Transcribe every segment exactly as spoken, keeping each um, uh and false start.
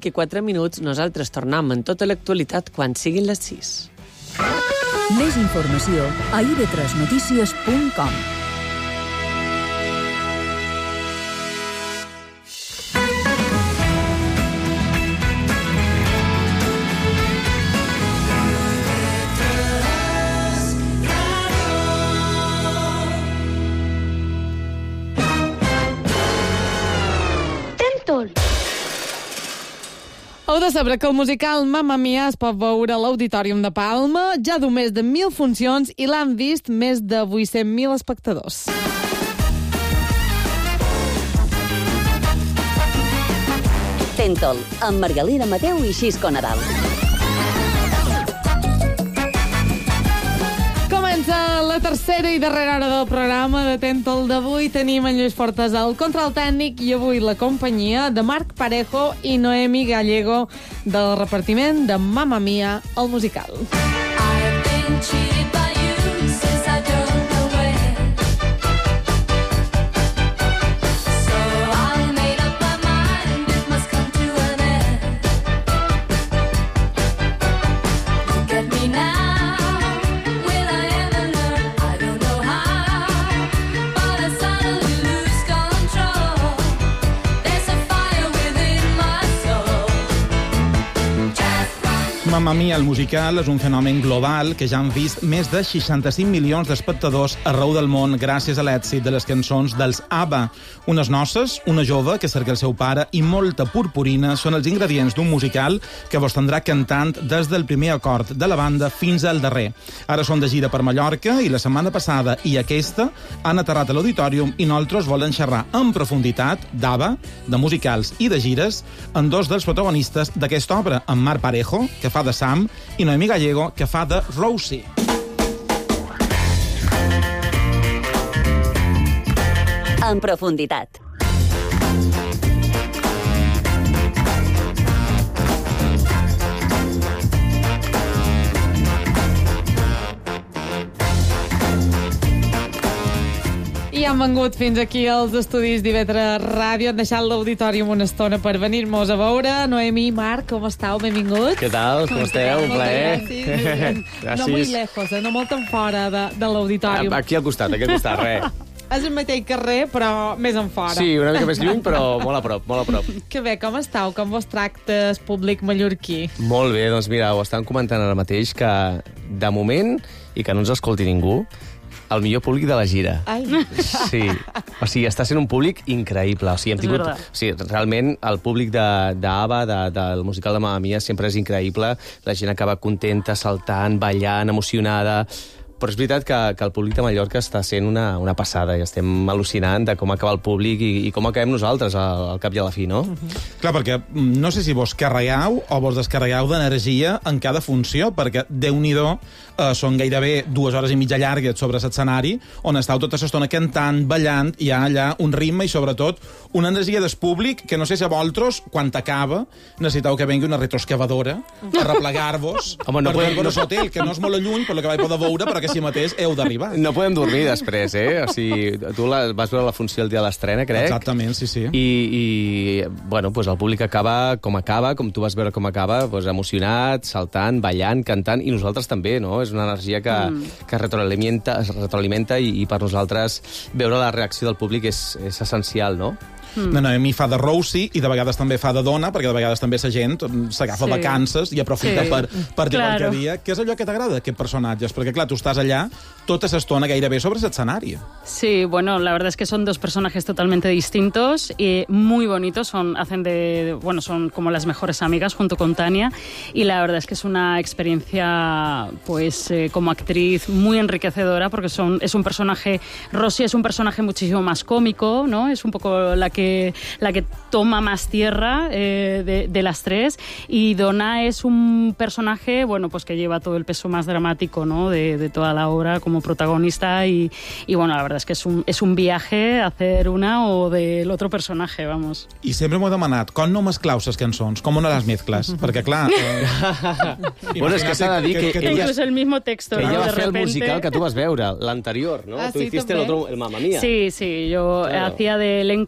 cinc i quatre minuts. Nosaltres tornem amb tota l'actualitat quan siguin les sis. Més informació a i ve tres notícies punt com. Heu de saber que el musical Mamma Mia es pot veure a l'Auditorium de Palma. Ja du més de mil funcions i l'han vist més de vuit-cents mil espectadors. Tentol, amb Margalida Mateu i Xisco Nadal. Comença la tercera i darrera hora del programa de Tentol d'avui. Tenim en Lluís Fortes al control tècnic i avui la companyia de Marc Parejo i Noemi Gallego del repartiment de Mamma Mia, el musical. I've been cheated by you since I don't know where. So I made up my mind it must come to an end. Look at me now. Mamma Mia, el musical, és un fenomen global que ja han vist més de seixanta-cinc milions d'espectadors arreu del món gràcies a l'èxit de les cançons dels ABBA. Unes noces, una jove que cerca el seu pare i molta purpurina són els ingredients d'un musical que vos tindrà cantant des del primer acord de la banda fins al darrer. Ara són de gira per Mallorca i la setmana passada i aquesta han aterrat a l'Auditorium i nosaltres volen xerrar en profunditat d'ABBA, de musicals i de gires amb dos dels protagonistes d'aquesta obra, en Marc Parejo, que fa de Sam, i Noemi Gallego, que fa de Rosie. En profunditat. I han vengut fins aquí als estudis d'I V tres Ràdio. Han deixat l'Auditorium una estona per venir-nos a veure. Noemi, Marc, com estàu? Benvinguts. Què tal? Com esteu? Un plaer. Gràcies. No muy lejos, eh? No molt en fora de, de l'Auditorium. Aquí al costat, aquí al costat, res. És el mateix carrer, però més en fora. Sí, una mica més lluny, però molt a prop, molt a prop. Que bé, com estàu? Com vos tractes públic mallorquí? Molt bé, doncs mira, ho estan comentant ara mateix, que de moment, i que no ens escolti ningú, el millor públic de la gira. Ai. Sí. O sigui, està sent un públic increïble. O sigui, hem tingut... O sigui, realment, el públic d'ABBA, de, de, del musical de Mamma Mia, sempre és increïble. La gent acaba contenta, saltant, ballant, emocionada. Però és veritat que, que el públic de Mallorca està sent una, una passada i estem al·lucinant de com acaba el públic i, i com acabem nosaltres al, al cap i a la fi, no? Uh-huh. Clar, perquè no sé si vos carregueu o vos descarregueu d'energia en cada funció, perquè Déu-n'hi-do, eh, són gairebé dues hores i mitja llargues sobre l'escenari, on estàu tota l'estona cantant, ballant, i hi ha allà un ritme i, sobretot, una energia del públic que no sé si a vosaltres, quan acaba, necessiteu que vengui una retroexcavadora a replegar-vos Home, no per podem... veure l'hotel, que no és molt lluny, per lo que vaig poder veure, perquè si mateix heu d'arribar. No podem dormir després, eh? O sigui, tu la, vas veure la funció el dia de l'estrena, crec. Exactament, sí, sí. I, i bueno, pues el públic acaba com acaba, com tu vas veure com acaba, pues emocionat, saltant, ballant, cantant, i nosaltres també, no? És una energia que, mm. que retroalimenta, es retroalimenta i, i per nosaltres veure la reacció del públic és, és essencial, no? Mm. No, no, a mi fa de Rosie i de vegades també fa de dona, perquè de vegades també la gent s'agafa sí. vacances i aprofita sí. per, per dir claro. qualque dia. Què és allò que t'agrada d'aquests personatges? Perquè, clar, tu estàs allà tota l'estona gairebé sobre l'escenari. Sí, bueno, la verdad es que son dos personajes totalmente distintos y muy bonitos. Son, hacen de, bueno, son como las mejores amigas junto con Tania y la verdad es que es una experiencia, pues, eh, como actriz muy enriquecedora porque son, es un personaje, Rosie es un personaje muchísimo más cómico, ¿no? Es un poco la que la que toma más tierra eh, de, de las tres, y Donna es un personaje, bueno, pues que lleva todo el peso más dramático, ¿no? de, de toda la obra como protagonista y, y bueno, la verdad es que es un, es un viaje hacer una o del otro personaje, vamos. I sempre m'ho he demanat, com no mesclaus les cançons? Com no les mezcles? Perquè, clar... Eh, bueno, és que s'ha de dir que, que, que ella... el mismo texto, que ¿no? ella va de fer repente... el musical que tu vas veure, l'anterior, ¿no? Ah, tu sí, hiciste també. el otro, el Mamma Mia. Sí, sí, yo claro. hacía de elenco y cover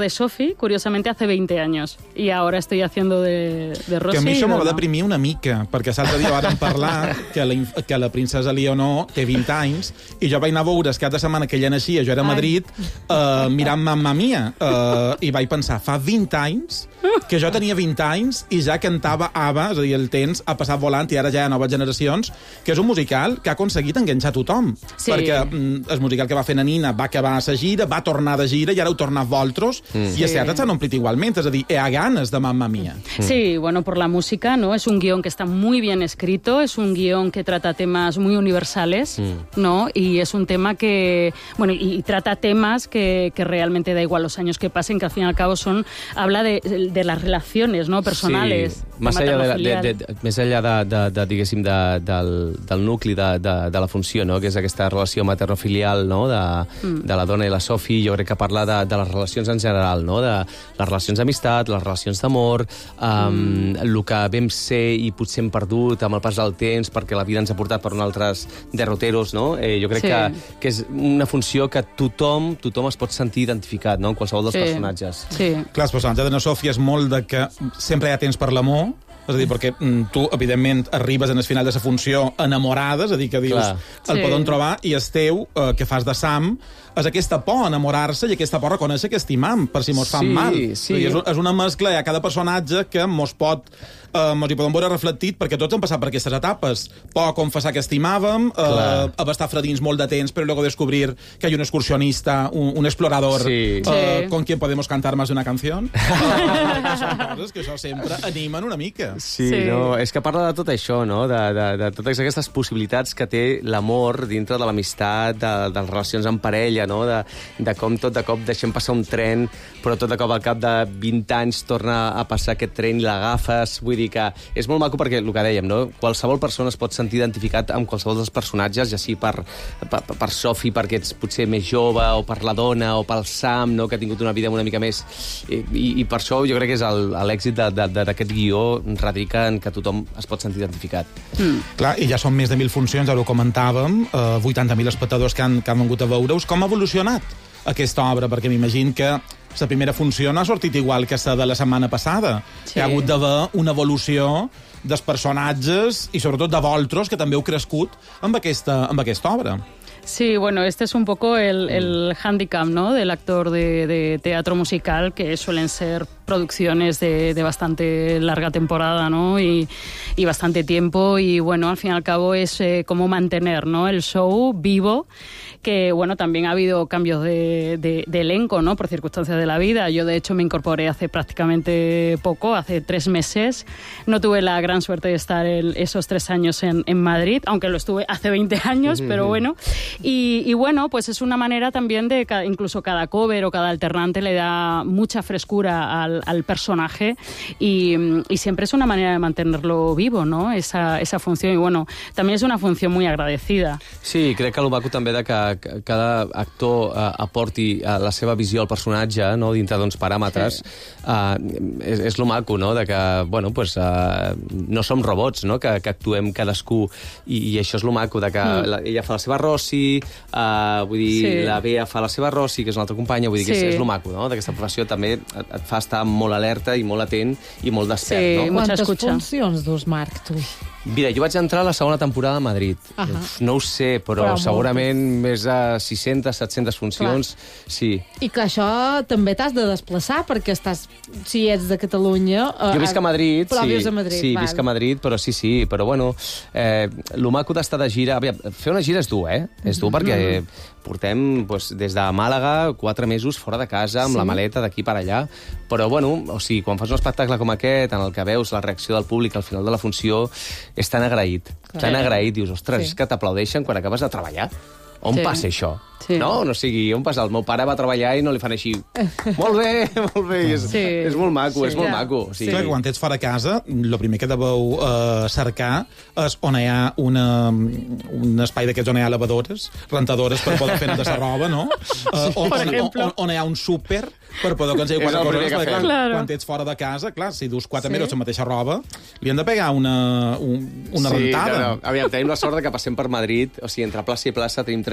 de Sophie, curiosamente, hace veinte años. Y ahora estoy haciendo de, de Rosy. Que a mi això no, m'ho va no. deprimir una mica, perquè l'altre dia vàrem parlar que la, que la princesa Leonor té vint anys i jo vaig anar a veure el cap de setmana que ella naixia, jo era a Madrid, uh, mirant Mamma Mia, uh, i vaig pensar, fa vint anys que jo tenia vint anys i ja cantava ABBA, és a dir, el temps ha passat volant i ara ja hi ha noves generacions, que és un musical que ha aconseguit enganxar tothom. Sí. Perquè mm, el musical que va fer Nanina va acabar a la gira, va tornar de gira i ara heu tornat vosaltres, mm. i els teatres s'han omplit igualment, és a dir, hi ha ganes de Mamma Mia. Sí, bueno, por la música, ¿no? Es un guión que está muy bien escrito, es un guión que trata temas muy universales, mm. ¿no? Y es un tema que, bueno, y, y trata temas que, que realmente da igual los años que pasen, que al fin y al cabo son, habla de, de las relaciones, ¿no? Personales. Sí. Més enllà, de, de, de, de, més enllà de, de, de, diguéssim, de, del, del nucli de, de, de la funció, no? Que és aquesta relació maternofilial, no? De, mm. de la dona i la Sophie, jo crec que parla de, de les relacions en general, no? De les relacions d'amistat, les relacions d'amor, um, mm. el que vam ser i potser hem perdut amb el pas del temps perquè la vida ens ha portat per uns altres derroteros, no? Eh, jo crec sí. que, que és una funció que tothom, tothom es pot sentir identificat, no? En qualsevol dels sí. personatges. Sí. Clar, el personatge de na Sofia és molt de que sempre hi ha temps per l'amor, és a dir, perquè mm, tu, evidentment, arribes en el final de la funció enamorada, és a dir, que dius, Clar. el Sí. podem trobar, i el teu, eh, que fas de Sam, és aquesta por a enamorar-se i aquesta por a reconèixer que estimam, per si mos fan Sí, mal. sí. És, és una mescla, hi ha cada personatge que mos pot, eh, mos hi podem veure reflectit, perquè tots hem passat per aquestes etapes. Por a confessar que estimàvem, eh, a estar fredins molt de temps, però luego descobrir que hay un excursionista, un, un explorador, Sí. eh, Sí. con quien podemos cantar más de una canción. eh, que són coses que això sempre animen una mica. Sí, Sí. no, és que parla de tot això, no? De, de, de totes aquestes possibilitats que té l'amor dintre de l'amistat, de, de les relacions en parella, no? De, de com tot de cop deixem passar un tren, però tot de cop al cap de vint anys torna a passar aquest tren i l'agafes. Vull dir que és molt maco perquè, el que dèiem, no? Qualsevol persona es pot sentir identificat amb qualsevol dels personatges, ja sigui per, per, per Sophie, perquè ets potser més jove, o per la dona, o pel Sam, no? Que ha tingut una vida una mica més... I, i, i per això jo crec que és l'èxit d'aquest guió radica en que tothom es pot sentir identificat. Mm. Clar, i ja són més de mil funcions, ara ho comentàvem, eh, vuitanta mil espectadors que han, que han vengut a veure-us. Com ha evolucionat aquesta obra? Perquè m'imagino que la primera funció no ha sortit igual que la de la setmana passada. Sí. Hi ha hagut d'haver una evolució dels personatges i sobretot de vosaltres, que també heu crescut amb aquesta, amb aquesta obra. Sí, bueno, este es un poco el, el hándicap, ¿no? Del actor de, de teatro musical, que suelen ser producciones de, de bastante larga temporada, ¿no? Y, y bastante tiempo, y bueno, al fin y al cabo es eh, cómo mantener, ¿no? El show vivo, que bueno, también ha habido cambios de, de, de elenco, ¿no? Por circunstancias de la vida. Yo, de hecho, me incorporé hace prácticamente poco, hace tres meses. No tuve la gran suerte de estar el, esos tres años en, en Madrid, aunque lo estuve hace veinte años, mm-hmm. pero bueno. Y, y bueno, pues es una manera también de, cada, incluso cada cover o cada alternante le da mucha frescura al, al personaje, y, y siempre es una manera de mantenerlo vivo, ¿no? Esa, esa función, y bueno, también es una función muy agradecida. Sí, crec que el maco també de que cada actor uh, aporti uh, la seva visió al personatge, no? Dintre d'uns paràmetres, sí. uh, és, és lo maco, no? De que, bueno, pues, uh, no som robots, no? Que, que actuem cadascú, i, i això és lo maco, de que mm. la, ella fa la seva Rosy, uh, vull dir, sí. la Bea fa la seva Rosy, que és una altra companya, vull dir que sí. és, és lo maco, no? D'aquesta professió també et, et fa estar molt alerta i molt atent i molt despert, sí, no? Quantes escucha. funcions dus, Marc, tu? Mira, jo vaig entrar a la segona temporada a Madrid. Uh -huh. Uf, no ho sé, però, però segurament més de sis-centes, set-centes funcions, clar. Sí. I que això també t'has de desplaçar, perquè estàs, si ets de Catalunya... Jo visc a Madrid, però sí. vius a Madrid, sí, val. visc a Madrid, però sí, sí. Però bueno, eh, lo maco d'estar de gira... Aviam, fer una gira és dur, eh? És dur perquè eh, portem pues, des de Màlaga quatre mesos fora de casa, amb sí. la maleta d'aquí per allà. Però bueno, o sigui, quan fas un espectacle com aquest, en el que veus la reacció del públic al final de la funció, és tan agraït. Clar. Tan agraït. Dius, ostres, sí. és que t'aplaudeixen quan acabes de treballar. On sí. passa això? Sí. No? No sigui, on passa? El meu pare va a treballar i no li fan així. Molt bé, molt bé. És, sí. és molt maco, sí. és molt ja. maco. O sigui, Clar, quan ets fora de casa, el primer que deveu uh, cercar és on hi ha una, un espai d'aquests on hi ha lavadores, rentadores per poder fer de sa roba, no? Uh, on, on, on, on hi ha un súper per poder aconseguir quatre coses. Perquè, clar, claro. Quan ets fora de casa, clar, si dus quatre sí. mesos la mateixa roba, li han de pegar una, un, una sí, rentada. No, no. Aviam, tenim la sort de que passem per Madrid, o sigui, entre plaça i plaça tenim tres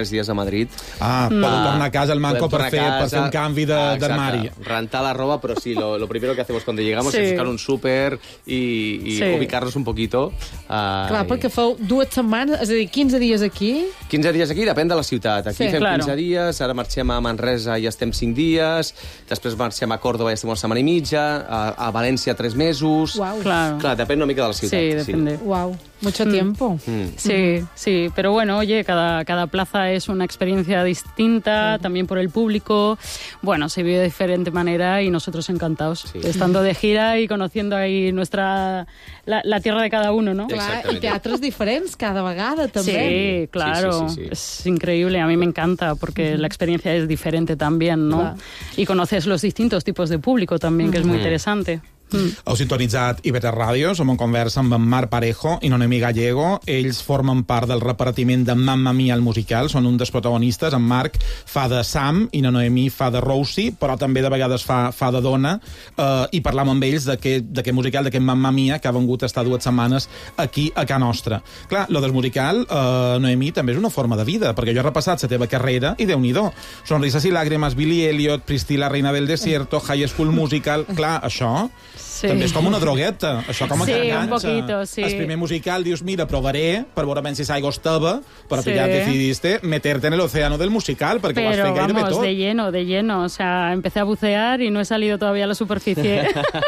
tres dies a Madrid. Ah, Mm. poden tornar a casa el manco per fer, per fer un canvi de- Ah, exacte. d'armari. Rentar la roba, pero sí, lo, lo primero que hacemos cuando llegamos Sí. es buscar un súper y, y Sí. ubicarnos un poquito. Uh, Clar, perquè feu dues setmanes, és a dir, quinze dies aquí. quinze dies aquí, depèn de la ciutat. Aquí Sí, fem claro. quinze dies, ara marxem a Manresa i estem cinc dies, després marxem a Còrdova i estem una setmana i mitja, a, a València tres mesos... Uau. Claro. Clar, depèn una mica de la ciutat. Sí, depende. Wow, mucho tiempo. Mm. Sí, sí, pero bueno, oye, cada, cada plaza es una experiencia distinta, también por el público. Bueno, se vive de diferente manera y nosotros encantados, Sí. estando de gira y conociendo ahí nuestra la, la tierra de cada uno, ¿no? Clar, i Exactamente. teatres diferents cada vegada, també. Sí, claro, Sí, sí, sí, sí. es increíble, a mí me encanta porque la experiencia es diferente también, ¿no? Claro. Y conoces los distintos tipos de público también, que es muy Mm. interesante. Mm. Heu sintonitzat I V tres Ràdio, som en conversa amb en Marc Parejo i Noemí Gallego. Ells formen part del repartiment de Mamma Mia, el musical, són un dels protagonistes. En Marc fa de Sam i la Noemí fa de Rosie, però també de vegades fa, fa de dona, eh, i parlam amb ells d'aquest musical, d'aquest Mamma Mia, que ha vengut a estar dues setmanes aquí a Ca Nostra. Clar, lo del musical, eh, Noemí, també és una forma de vida, perquè jo he repassat la teva carrera i Déu-n'hi-do. Sonrisas i làgrimes, Billy Elliot, Priscilla, Reina del Desierto, High School Musical... Clar, això... Sí. També és com una drogueta, això com a Sí, que un enganxa. poquito, sí. El primer musical dius, mira, provaré per veure ben si s'aigua estava, però Sí. tu ja decidiste meterte en el océano del musical, perquè ho has Pero fet gairebé vamos, tot. de lleno, de lleno. O sea, empecé a bucear y no he salido todavía a la superficie.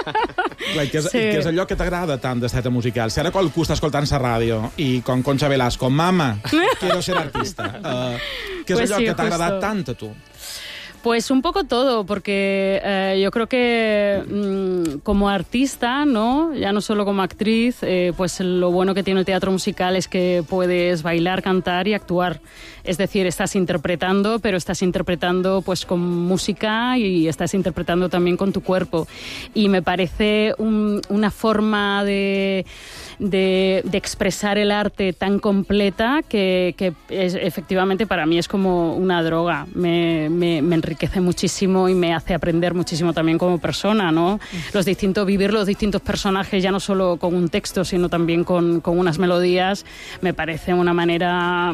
Clar, què, és, Sí. què és allò que t'agrada tant de ser musical? Si ara qualcú està escoltant la ràdio i com Concha Velasco, mama, quiero ser artista. Uh, què és Pues allò sí, que t'ha agradat justo. tant a tu? Pues un poco todo, porque eh, yo creo que mm, como artista, ¿no? Ya no solo como actriz, eh, pues lo bueno que tiene el teatro musical es que puedes bailar, cantar y actuar. Es decir, estás interpretando, pero estás interpretando pues con música y estás interpretando también con tu cuerpo. Y me parece un- una forma de, de, de expresar el arte tan completa que, que es, efectivamente para mí es como una droga. Me, me, me enriquece muchísimo y me hace aprender muchísimo también como persona, ¿no? Los distintos, vivir los distintos personajes ya no solo con un texto, sino también con, con unas melodías, me parece una manera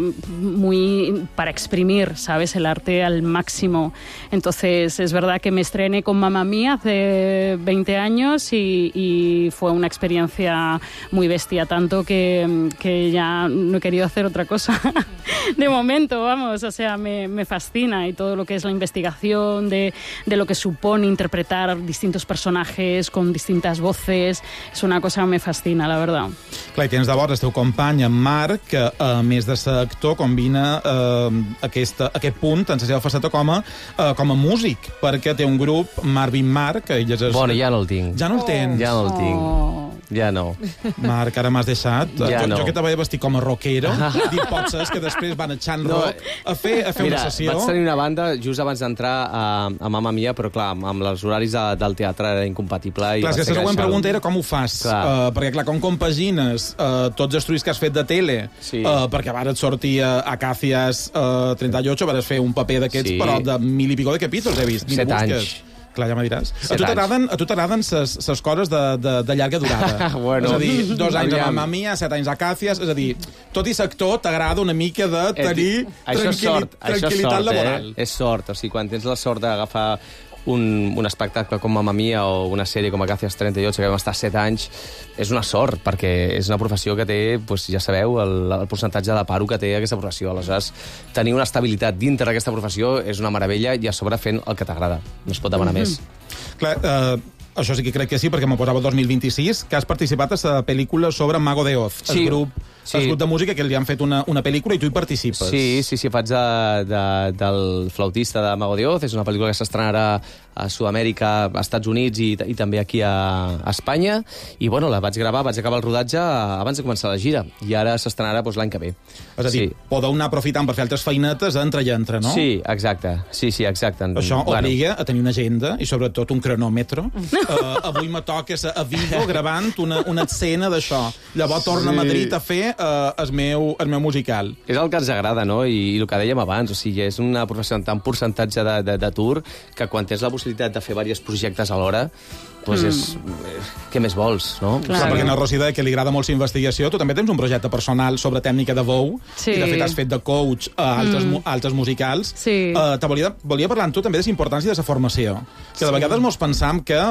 muy para exprimir, ¿sabes? El arte al máximo. Entonces, es verdad que me estrené con Mamma Mia hace veinte años y, y fue una experiencia muy bestia, tanto que, que ya no he querido hacer otra cosa. De momento, vamos, o sea, me, me fascina y todo lo que es la investigación de, de lo que supone interpretar distintos personajes con distintas voces, es una cosa que me fascina, la verdad. Clar, i tens de vora el teu company, en Marc, que a més de ser actor combina eh, aquesta, aquest punt en la seva faceta com a, eh, com a músic, perquè té un grup, Marvin Marc, que ell és... Bueno, ja no el tinc. Ja no el tens? Ja no el tinc. Oh. Ja no. Marc, ara m'has deixat. Ja jo, no. jo que t'havia vestit com a rockero, dic, potser és que després van echant No, rock a fer, a fer Mira, una sessió. vaig tenir una banda just abans d'entrar a, a Mamma Mia, però clar, amb els horaris de, del teatre era incompatible. I Clar, és vaig que la haver següent de pregunta deixar-ho. era com ho fas. Clar. Uh, perquè, clar, com compagines uh, tots els estudis que has fet de tele, Sí. uh, perquè varen sortir a Acacias uh, trenta i ocho, vares fer un paper d'aquests, Sí. però de mil i pico de capítols, he vist. Ni Set busques. anys. Clar, ja me diràs. A Set tu anys. t'agraden a tu t'agraden ses coses de, de, de llarga durada. Bueno, és a dir, dos anys a aviam. Mamma Mia, set anys a Acacias, és a dir, tot i sector t'agrada una mica de tenir Això és tranquil·li sort, això és tranquil·litat sort, laboral. Eh? És sort, o sigui, quan tens la sort d'agafar un, un espectacle com Mamma Mia o una sèrie com Acacias trenta i ocho, que vam estar set anys, és una sort, perquè és una professió que té, doncs, ja sabeu, el, el percentatge de paro que té aquesta professió. Aleshores, tenir una estabilitat dintre d'aquesta professió és una meravella i a sobre fent el que t'agrada. No es pot demanar més. Clar, eh, això sí que crec que sí, perquè m'ho posava el dos mil vint-i-sis, que has participat a la pel·lícula sobre Mago de Oz, Sí, el grup, sí. el grup de música que li han fet una, una pel·lícula i tu hi participes. Sí, sí, sí, faig de, de, del flautista de Mago de Oz. És una pel·lícula que s'estrenarà a Sud-amèrica, a Estats Units i, i també aquí a, a Espanya. I, bueno, la vaig gravar, vaig acabar el rodatge abans de començar la gira. I ara s'estrenarà doncs, l'any que ve. És a dir, Sí. podeu anar aprofitant per fer altres feinetes entre i entre, no? Sí, exacte. Sí, sí, exacte. Això Bueno, obliga a tenir una agenda i sobretot un cronòmetre. Uh, avui me toca ser a Vigo gravant una, una escena d'això. Llavors torno Sí. a Madrid a fer uh, el, meu, el meu musical. És el que ens agrada, no? I, i el que dèiem abans, o sigui, és una professió amb tant percentatge de- de- d'atur que quan tens la possibilitat de fer diversos projectes alhora, pues Mm. és... Què més vols, no? Clar. Clar, perquè a Rosida, que li agrada molt la investigació, tu també tens un projecte personal sobre tècnica de veu, Sí. i de fet has fet de coach a altres, mm. altres musicals. Sí. Uh, te volia, volia parlar amb tu també de la importància de la formació. Que de Sí. vegades mos pensam que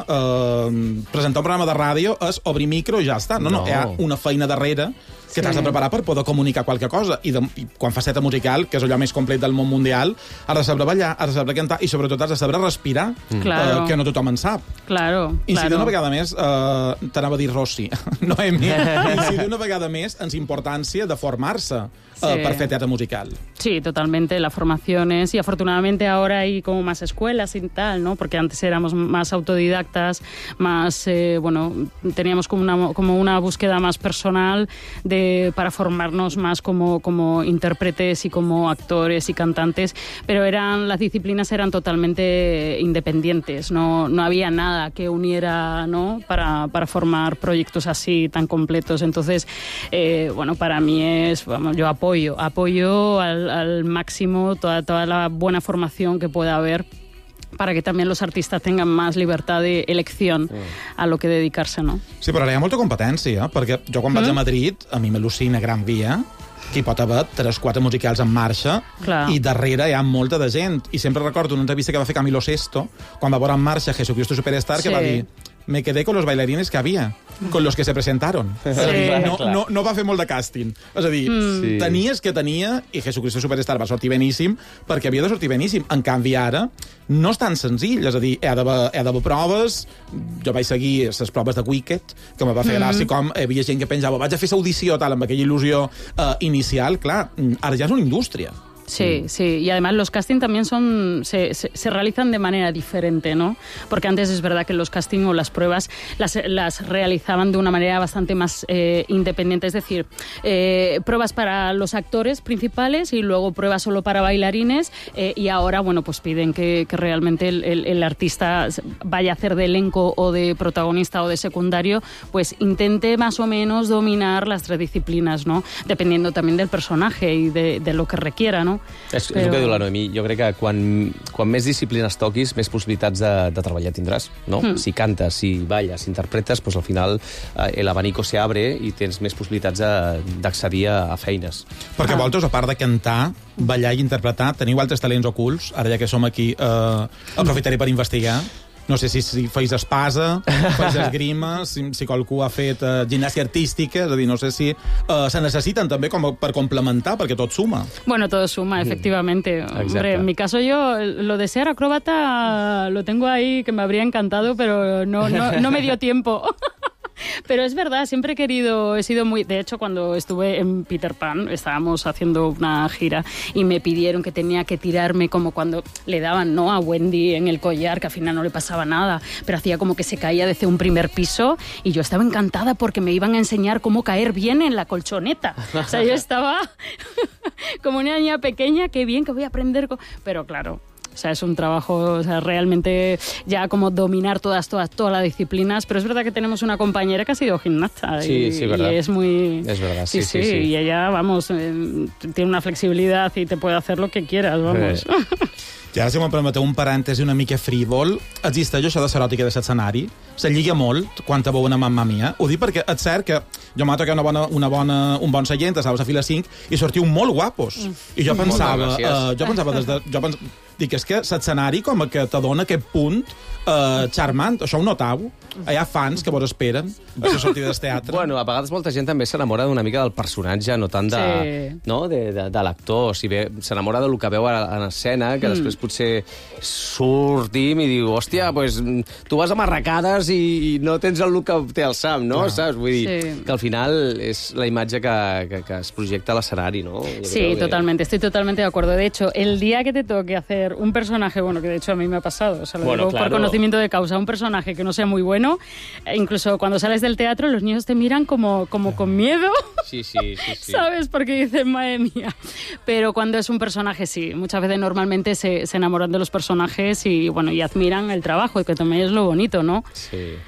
uh, presentar un programa de ràdio és obrir micro i ja està. No, no, No. hi ha una feina darrere que Sí. t'has de preparar per poder comunicar qualque cosa. I, de, i quan fas seta musical, que és allò més complet del món mundial, has de saber ballar, has de saber cantar i sobretot has de saber respirar, mm. Claro. uh, que no tothom en sap. Claro, I si claro. d'una vegada més, eh, t'anava a dir Rossi, Noemi, i si d'una vegada més ens importància de formar-se eh, Sí. per fer teatre musical. Sí, totalmente. La formación es, y afortunadamente ahora hay como más escuelas y tal, ¿no? Porque antes éramos más autodidactas, más, eh, bueno, teníamos como una, como una búsqueda más personal de, para formarnos más como, como intérpretes y como actores y cantantes, pero eran, las disciplinas eran totalmente independientes, no, no había nada que uniera, ¿no? Para, para formar proyectos así tan completos. Entonces, eh, bueno, para mí es, vamos, yo apoyo Apoyo, apoyo al, al máximo toda, toda la buena formación que pueda haber para que también los artistas tengan más libertad de elección a lo que dedicarse, ¿no? Sí, però ara hi ha molta competència, perquè jo quan mm. vaig a Madrid, a mi m'al·lucina Gran Via, que hi pot haver tres, quatre musicals en marxa, Clar. i darrere hi ha molta de gent. I sempre recordo una entrevista que va fer Camilo Sesto, quan va veure en marxa Jesucristo Superstar, Sí. que va dir: me quedé con los bailarines que había, con los que se presentaron. Sí. És a dir, no, no, no va fer molt de càsting. És a dir, mm. Sí. tenies que tenia, i Jesucristo Superstar va sortir beníssim, perquè havia de sortir beníssim. En canvi, ara, no és tan senzill. És a dir, he d'haver, he d'haver proves. Jo vaig seguir les proves de Wicked, que me va fer gràcia, mm. com hi havia gent que pensava, vaig a fer l'audició, tal, amb aquella il·lusió uh, inicial. Clar, ara ja és una indústria. Sí, sí, y además los castings también son se, se, se realizan de manera diferente, ¿no? Porque antes es verdad que los castings o las pruebas las, las realizaban de una manera bastante más eh, independiente, es decir, eh, pruebas para los actores principales y luego pruebas solo para bailarines eh, y ahora, bueno, pues piden que, que realmente el, el, el artista vaya a hacer de elenco o de protagonista o de secundario, pues intente más o menos dominar las tres disciplinas, ¿no? Dependiendo también del personaje y de, de lo que requiera, ¿no? És, Però... és el que diu la Noemí. Jo crec que quan, quan més disciplines toquis, més possibilitats de, de treballar tindràs, no? Mm. Si cantes, si balles, si interpretes, pues al final eh, l'abanico se abre i tens més possibilitats d'accedir a, a feines. Perquè ah. vosaltres, a part de cantar, ballar i interpretar, teniu altres talents ocults? Ara ja que som aquí, eh, aprofitaré per investigar. No sé si, si feis espasa, feis esgrima, si, si qualcú ha fet uh, gimnàstica artística, és a dir, no sé si uh, se necessiten també com per complementar, perquè tot suma. Bueno, todo suma, efectivamente. Exacte. Hombre, en mi caso yo, lo de ser acróbata lo tengo ahí, que me habría encantado, pero no, no, no me dio tiempo. Pero es verdad, siempre he querido, he sido muy... De hecho, cuando estuve en Peter Pan, estábamos haciendo una gira y me pidieron que tenía que tirarme como cuando le daban, ¿no?, a Wendy en el collar, que al final no le pasaba nada, pero hacía como que se caía desde un primer piso y yo estaba encantada porque me iban a enseñar cómo caer bien en la colchoneta. O sea, yo estaba como una niña pequeña, qué bien que voy a aprender... Pero claro... O sea, es un trabajo, o sea, realmente ya como dominar todas, todas, todas las disciplinas. Pero es verdad que tenemos una compañera que ha sido gimnasta. Sí, y, sí, verdad. y es muy... Es verdad, sí, sí, sí, sí. Y ella, vamos, eh, tiene una flexibilidad y te puede hacer lo que quieras, vamos. Sí. I ara, si me'n permeteu un parèntesi una mica frívol, existeix això de l'eròtica de l'escenari? Se lliga molt quan te veu una Mamma Mia? Ho dic perquè és cert que jo m'ha tocat una bona, una bona, un bon seient, estaves a fila cinc, i sortiu molt guapos. I jo pensava, uh, jo pensava des de... Jo pens... Dic, és que l'escenari com que te dona aquest punt uh, charmant. Això ho notau? Hi ha fans que vos esperen a la sortida del teatre? Bueno, a vegades molta gent també s'enamora una mica del personatge, no tant de, Sí. no? de, de, de l'actor. Si bé s'enamora del que veu en escena, que mm. després potser sortim i diu, hòstia, pues, tu vas amb arracades i, i no tens el look que té el Sam, no? Clar. Saps? Vull dir, Sí. que al final és la imatge que, que, que es projecta a l'escenari, no? Jo Sí, creo que... totalmente, estoy totalmente de acuerdo. De hecho, el día que te toque hacer un personaje, bueno, que de hecho a mí me ha pasado, o sea, lo Bueno, digo claro. por conocimiento de causa, un personaje que no sea muy bueno, e incluso cuando sales del teatro los niños te miran como, como con miedo, Sí, sí, sí, sí. ¿sabes? Porque dicen, madre mía. Pero cuando es un personaje, sí, muchas veces normalmente se, se enamoran de los personajes y, bueno, y admiran el trabajo, que también es lo bonito, ¿no? Sí.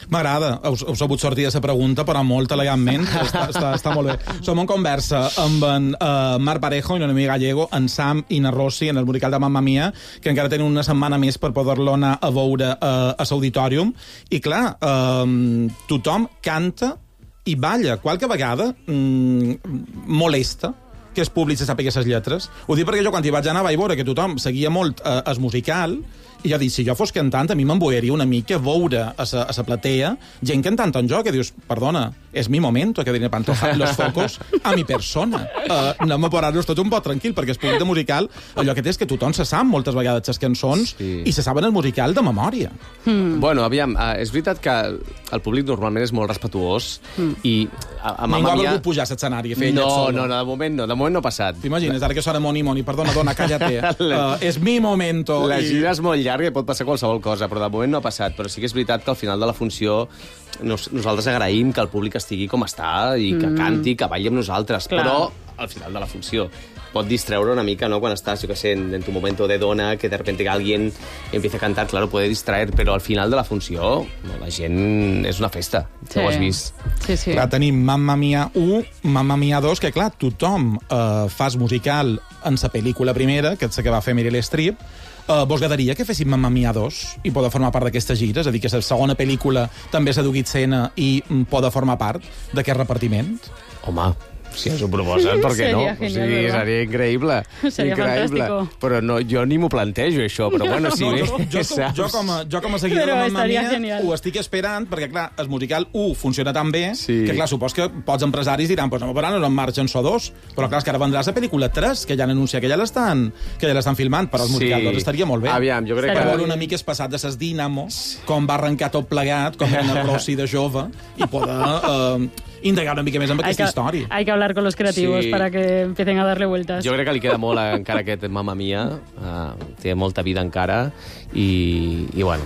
M'agrada, heu, heu sabut sortir de la pregunta, però molt elegantment, està, està, està molt bé. Som en conversa amb en uh, Marc Parejo i Noemí Gallego, en Sam i na Rossi, en el musical de Mamma Mia, que encara tenen una setmana més per poder-lo anar a veure uh, a l'auditorium. I clar, uh, tothom canta i balla. Qualque vegada mm, molesta que es públic se sàpiga les lletres. Ho dic perquè jo quan hi vaig anar vaig veure que tothom seguia molt eh, el musical i jo dic, si jo fos cantant, a mi m'emboiaria una mica veure a la, a la platea gent cantant en jo, que dius, perdona, és mi momento, que diré pantofar los focos a mi persona. Uh, anem a parar-nos tots un poc tranquil, perquè el públic de musical, allò que té és que tothom se sap moltes vegades les cançons sí. i se saben el musical de memòria. Mm. Bueno, aviam, uh, és veritat que el públic normalment és molt respetuós mm. i a, a Mamma Mia... Ningú ha volgut pujar a l'escenari i fer no, solo. No, no, de moment no, de moment no ha passat. T'imagines, ara que sona Moni Moni, perdona, dona, cállate. Uh, és mi momento. La i... gira és molt llarga i pot passar qualsevol cosa, però de moment no ha passat. Però sí que és veritat que al final de la funció nos, nosaltres agraïm que el públic estigui com està i que mm. canti, que balli amb nosaltres. Clar. Però al final de la funció pot distreure una mica, ¿no? Quan estàs, jo què sé, en, en tu momento de dona, que de repente alguien empieza a cantar, claro, puede distraer, però al final de la funció no, la gent és una festa, sí. No ho has vist. Sí, sí. Clar, tenim Mamma Mia u, Mamma Mia dos, que clar, tothom eh, fas musical en sa pel·lícula primera, que és la que va fer Meryl Streep. Uh, vos agradaria que féssim Mamma Mia dos i poder formar part d'aquesta gira? És a dir, que la segona pel·lícula també s'ha dugut escena i mm, poder formar part d'aquest repartiment? Home, si ens ho proposen, per què no? Seria genial, o sigui, ¿verdad? Seria increïble. Seria increïble. fantástico. Però no, jo ni m'ho plantejo, això. Però bueno, si no, bé, jo, jo, saps... jo, com a, jo com a seguidor Però de Mamma estaria Mia genial. ho estic esperant, perquè clar, el musical u funciona tan bé Sí. que clar, supos que pots empresaris diran, pues no m'ho faran, no en marxa en so dos, però clar, és que ara vendràs la pel·lícula tres, que ja han anunciat que ja l'estan que ja l'estan filmant, però el musical dos estaria molt bé. Aviam, jo crec Per que... veure una mica es passat de ses Dinamo, com va arrencar tot plegat, com era el Rossi de jove, i poder eh, indagar una mica més amb aquesta hay que, història. Hay que hablar con los creativos Sí. para que empiecen a darle vueltas. Jo crec que li queda molt encara aquest Mamma Mia, uh, té molta vida encara, i, i bueno,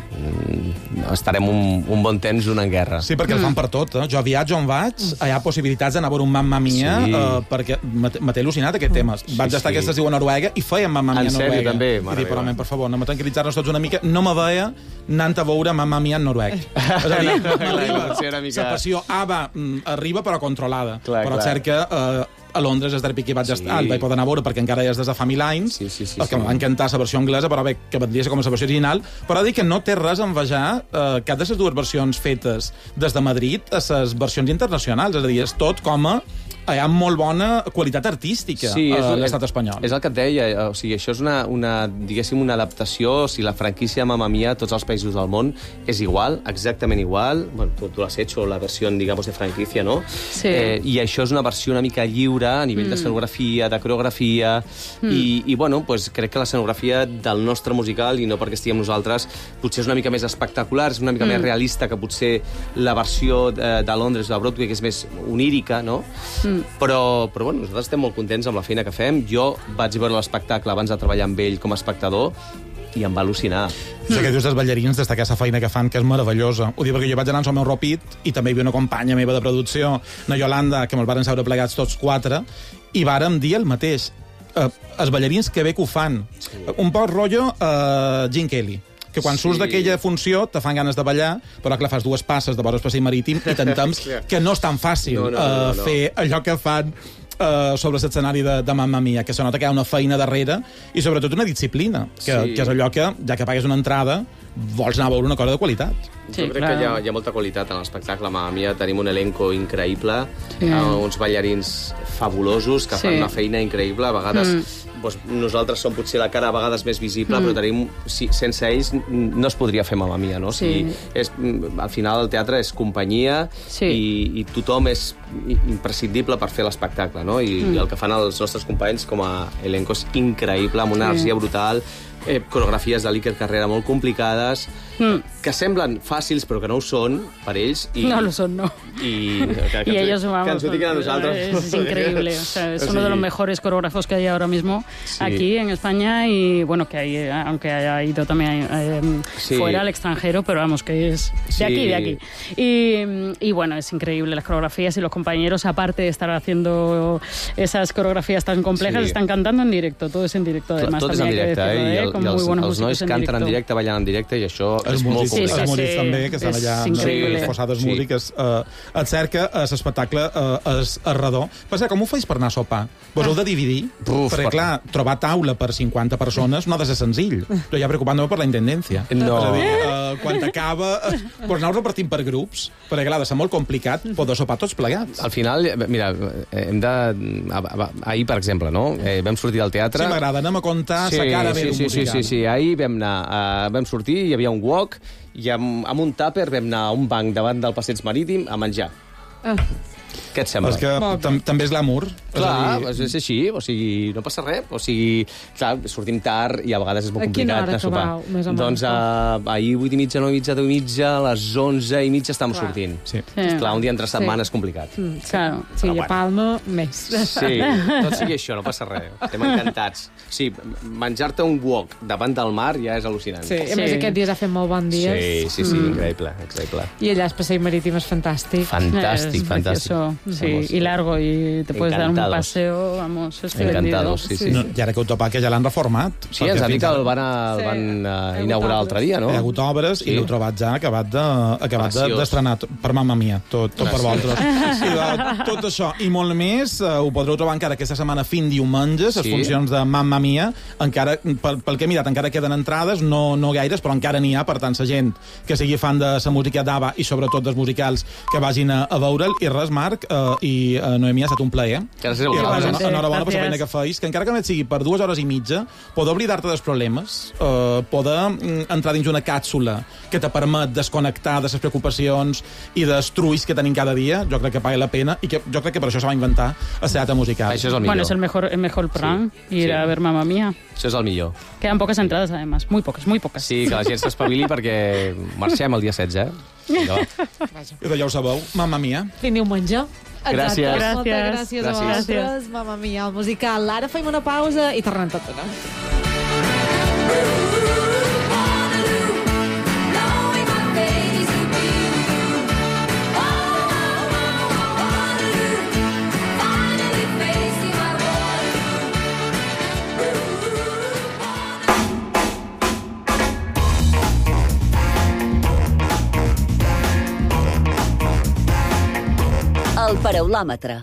mm, estarem un, un bon temps donant guerra. Sí, perquè el fan per tot. Eh? Jo viatjo on vaig, hi ha possibilitats d'anar a veure un Mamma Mia, Sí. eh, perquè me me té al·lucinat aquest tema. Vaig estar sí. aquest estiu a Noruega i feien Mamma Mia En a sèrio, Noruega. també? I Mare dic, però, meva. home, per favor, anem a tranquil·litzar-nos tots una mica. No me veia anant a veure Mamma Mia en noruec. És a dir, m'arriba, Sí, una mica- la passió ABBA mm, arriba però controlada. Clar, però clar. és cert que eh, a Londres és d'Arpic i vaig Sí. estar, el vaig poder anar a veure perquè encara ja és des de fa mil anys, Sí, sí, sí, el que sí. em va encantar la versió anglesa, però bé, que vendria a ser com la versió original, però dic que no té res a envejar eh, cap de les dues versions fetes des de Madrid a les versions internacionals, és a dir, és tot com a hi ha molt bona qualitat artística Sí, és, a l'estat espanyol. És el que et deia, o sigui, això és una, una, diguéssim, una adaptació, o sigui, la franquícia Mamma Mia a tots els països del món és igual, exactament igual, bueno, tu, tu l'has hecho, la versió, digamos, de franquícia, no? Sí. Eh, I això és una versió una mica lliure a nivell mm. d'escenografia, de coreografia, mm. i, i, bueno, pues, crec que l'escenografia del nostre musical, i no perquè estiguem nosaltres, potser és una mica més espectacular, és una mica mm. més realista que potser la versió de, de Londres, de Broadway, que és més onírica, no? Mm. Però, però bueno, nosaltres estem molt contents amb la feina que fem. Jo vaig veure l'espectacle abans de treballar amb ell com a espectador i em va al·lucinar. Això que dius dels ballarins, destacar aquesta feina que fan, que és meravellosa. Ho dic perquè jo vaig anar al meu Ropit i també hi havia una companya meva de producció, na Yolanda, que me'l varen seure plegats tots quatre, i vàrem dir el mateix. Eh, els ballarins que bé que ho fan. Sí. Un poc rotllo eh, Gene Kelly, que quan Sí. surts d'aquella funció te fan ganes de ballar, però clar, fas dues passes de vora el passeig marítim i t'entems que no és tan fàcil No, no, no, no, eh, no. fer allò que fan uh, sobre l'escenari de, de Mamma Mia, que se nota que hi ha una feina darrere i sobretot una disciplina, que, Sí. que és allò que, ja que pagues una entrada, vols anar a veure una cosa de qualitat. Sí, jo crec clar. que hi ha, hi ha molta qualitat en l'espectacle. Mamma Mia, tenim un elenco increïble, Sí. eh, uns ballarins fabulosos que Sí. fan una feina increïble. A vegades Mm. doncs, nosaltres som potser la cara a vegades més visible, mm. però tenim, si, sense ells no es podria fer Mamma Mia, no? O sigui, Sí. és, al final el teatre és companyia Sí. i, i tothom és imprescindible per fer l'espectacle, no? I, mm. I el que fan els nostres companys com a elenco és increïble, amb una Sí. energia brutal, eh, coreografies de l'Iker Carrera molt complicades, Mm. que semblen fàcils però que no ho són per ells. I, No lo son, no. Y, que, que, Y ellos, que vamos, ens ho digan a nosaltres. es increíble. O sea, es O uno de sigui, los mejores coreógrafos que hay ahora mismo Sí. aquí en España y, bueno, que hay, aunque haya ido también eh, Sí. fuera al extranjero, pero vamos, que es de Sí. aquí, de aquí. Y, y, bueno, es increíble las coreografías y los compañeros, aparte de estar haciendo esas coreografías tan complejas, Sí. están cantando en directo, todo es en directo además. Tot és en también hay que directe, decirlo, eh? I, ¿eh? el, Con i muy els, buenos els músicos nois en canten directo. en directe, ballant en directe, i això Els és molt músics públic. Els músics també, que estan allà increïble. esforçades Sí. músiques. Uh, et cerca l'espectacle uh, és arredor. Per ser, com ho feis per anar a sopar? Vos heu de dividir? Uf, Perquè, per- clar, trobar taula per cinquanta persones no ha de ser senzill. Jo ja preocupant-me per la intendència. No. És a dir, uh, quan acaba... Uh, pues aneu repartint per grups, perquè, clar, ha de ser molt complicat poder sopar tots plegats. Al final, mira, hem de... Ahir, per exemple, no? Eh, vam sortir del teatre... Sí, m'agrada, anem a contar sa cara bé sí, d'un sí, sí, musical. sí, sí. Ahir vam anar, uh, vam sortir, hi havia un wok, i amb, amb un tàper vam anar a un banc davant del passeig marítim a menjar. Ah. Què et sembla? És que tam també és glamour. Clar, és a dir, és així, o sigui, no passa res. O sigui, clar, sortim tard i a vegades és molt A quina complicat hora de sopar. acabau, més o menys? Doncs uh, ahir vuit i mitja, nou i mitja, deu i mitja, a les onze i mitja estàvem Clar. sortint. Sí. Sí. Clar, un dia entre setmana Sí. és complicat. Mm, sí. Claro. Sí, Però a bueno. Palma, més. Sí, tot sigui això, no passa res. Estem encantats. Sí, menjar-te un wok davant del mar ja és al·lucinant. Sí, a més Sí. aquest dies ha fet molt bon dia. sí, sí, sí, increïble, increïble. I allà el passeig marítim és fantàstic. Fantàstic, Es fantàstic. precioso, sí, Vamos. y largo, y te puedes dar un Encantados. paseo, vamos, espléndido. Encantados, sí, sí. No, I ara que heu topat, que ja l'han reformat. Sí, ens ha dit que el van, a, el Sí. van Hi ha uh, hagut inaugurar l'altre dia, no? Hi ha hagut obres Sí. i l'heu trobat ja acabat de acabat de- Preciós. d'estrenar de, per mamma mia, tot, tot per vosaltres. I de, tot això i molt més uh, ho podreu trobar encara aquesta setmana fin diumenge, les Sí. funcions de Mamma Mia, encara, pel, pel que he mirat, encara queden entrades, no, no gaires, però encara n'hi ha, per tant, la gent que sigui fan de la música d'Ava i sobretot dels musicals que vagin a, a veure'l. I res, Marc, uh, i uh, Noemí, ha estat un plaer. Gràcies a I res, vosaltres. en- enhorabona per la Gràcies. feina que feis, que encara que només sigui per dues hores i mitja, poder oblidar-te dels problemes, eh, poder mm, entrar dins una càpsula que te permet desconnectar de les preocupacions i dels trulls que tenim cada dia, jo crec que paga la pena i que jo crec que per això se va inventar el teatre musical. Això és el millor. Bueno, es el mejor, el mejor plan, Sí, ir sí. a ver Mamma Mía. Això és el millor. Quedan pocas entradas, además, muy pocas, muy pocas. Sí, que la gent s'espavili perquè marxem el dia setze, eh? Vinga, va. I de ja ho sabeu, Mamma Mia. Fin diumenge. Gràcies. Exacte. Moltes Gràcies. gràcies a Gràcies. vosaltres. Mamma Mia, el musical. Ara fem una pausa i tornem tot una. El paraulòmetre.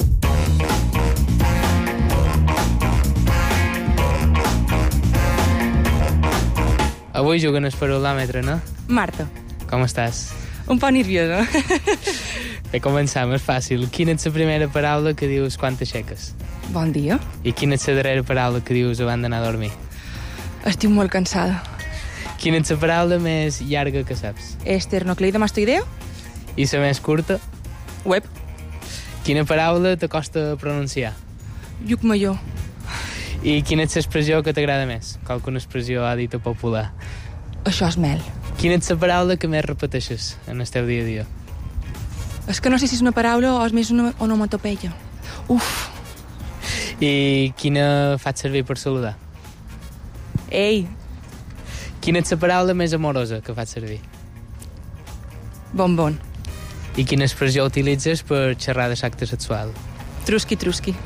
Avui juguen el paraulòmetre, no? Marta, Com estàs? un poc nerviosa. Bé, començam, és fàcil. Quina és la primera paraula que dius quan t'aixeques? Bon dia. I quina és la darrera paraula que dius abans d'anar a dormir? Estic molt cansada. Quina és la paraula més llarga que saps? Esternocleide mastoideo? I la més curta? Web. Quina paraula t'acosta pronunciar? Lluc major. I quina és l'expressió que t'agrada més? Qualcuna expressió ha dit popular. Això és mel. Quina és la paraula que més repeteixes en el teu dia a dia? És que no sé si és una paraula o és més una onomatopeia. Uf. I quina faig servir per saludar? Ei, Quina és la paraula més amorosa que faig servir? bombon. I quina expressió utilitzes per xerrar de l'acte sexual? Trusqui, trusqui.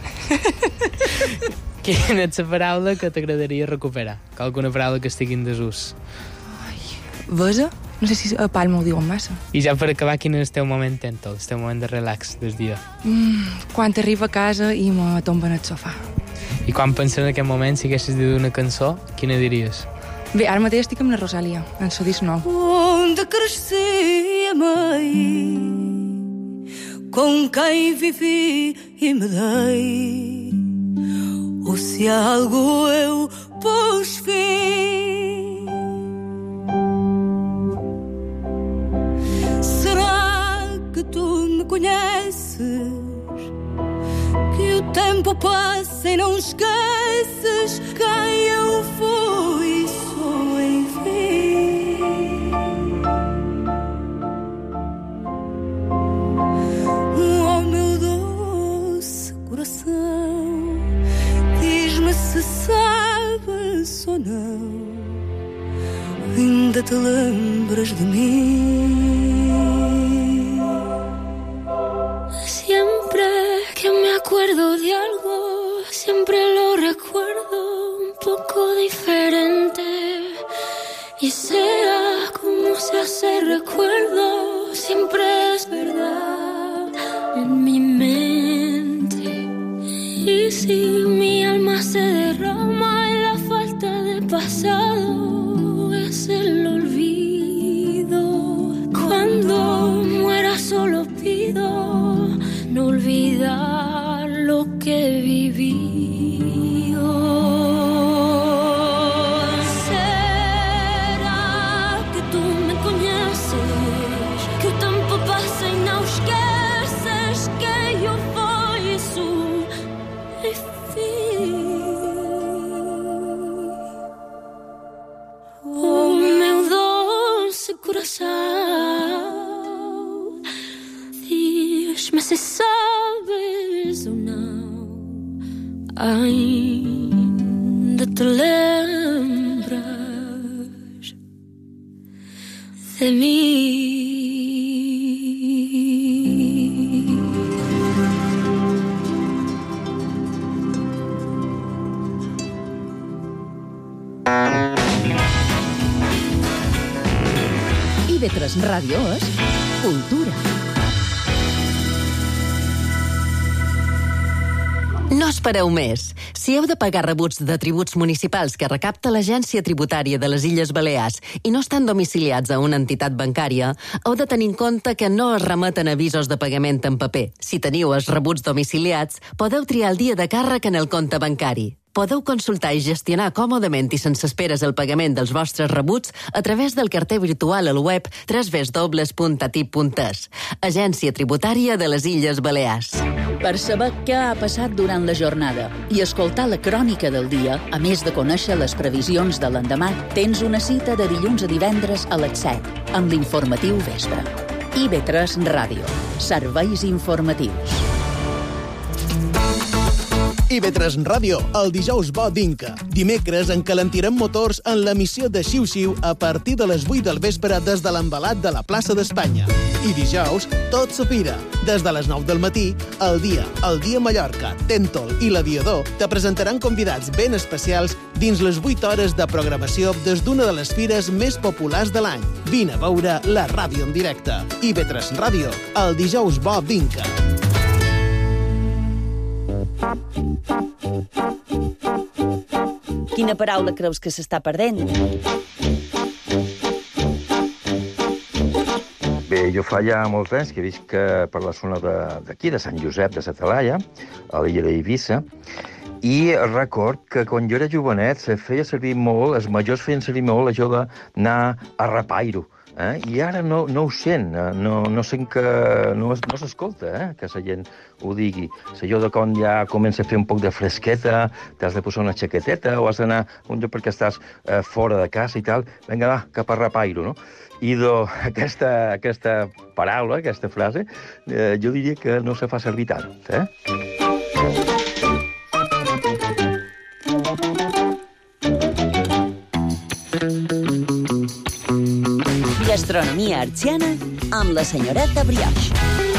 Quina és la paraula que t'agradaria recuperar? Alguna paraula que estigui en desús? Besa? No sé si a Palma ho diuen massa. I ja per acabar, quin és el teu moment tèntol, el teu moment de relax del dia? Mm, quan arribo a casa i me tombo en el sofà. I quan penses en aquest moment, si haguessis de dir una cançó, quina diries? Bé, ara mateix estic amb la Rosalia, en el disc nou. Onde cresci, amei, com quem vivi e me dei, ou se algo eu pus fim. Será que tu me conheces, que o tempo passa e não esqueces quem eu fui e sou, enfim. Oh, meu doce coração, diz-me se sabes ou não, ainda te lembras de mim. Siempre que me acuerdo de algo, siempre lo recuerdo un poco diferente. Y sea como se hace recuerdo, siempre es verdad en mi mente. Y si mi alma se derrama en la falta de pasado, es el olvido. Cuando muera solo pido no olvidar lo que viví. Diz-me se sabes ou não, ainda te lembras de mim. I V tres Ràdio és cultura. No espereu més. Si heu de pagar rebuts de tributs municipals que recapta l'Agència Tributària de les Illes Balears i no estan domiciliats a una entitat bancària, heu de tenir en compte que no es remeten avisos de pagament en paper. Si teniu els rebuts domiciliats, podeu triar el dia de càrrec en el compte bancari. Podeu consultar i gestionar còmodament i sense esperes el pagament dels vostres rebuts a través del carter virtual al web w w w punt a t i p punt e s. Agència Tributària de les Illes Balears. Per saber què ha passat durant la jornada i escoltar la crònica del dia, a més de conèixer les previsions de l'endemà, tens una cita de dilluns a divendres a les set, amb l'informatiu vespre. I V tres Ràdio. Serveis informatius. I V tres Ràdio, el dijous bo d'Inca. Dimecres encalentirem motors en l'emissió de Xiu-Xiu a partir de les vuit del vespre des de l'embalat de la plaça d'Espanya. I dijous, tot s'opira. Des de les nou del matí, el dia, el dia Mallorca, Tèntol i l'Aviador te presentaran convidats ben especials dins les vuit hores de programació des d'una de les fires més populars de l'any. Vine a veure la ràdio en directe. I V tres Ràdio, el dijous bo d'Inca. Quina paraula creus que s'està perdent? Bé, jo fa ja molts anys que visc per la zona d'aquí, de Sant Josep de sa Talaia, a l'illa d'Eivissa, i record que quan jo era jovenet se feia servir molt, els majors feien servir molt això d'anar a rapairo. Eh? I ara no, no ho sent, no, no sent que... no, no s'escolta, eh? Que la gent ho digui. Allò de quan ja comença a fer un poc de fresqueta, t'has de posar una xaqueteta o has d'anar a un lloc perquè estàs eh, fora de casa i tal, vinga, va, cap a rapairo, no? I do, aquesta, aquesta paraula, aquesta frase, eh, jo diria que no se fa servir tant, eh? Gastronomia artsiana amb la senyoreta Brioche.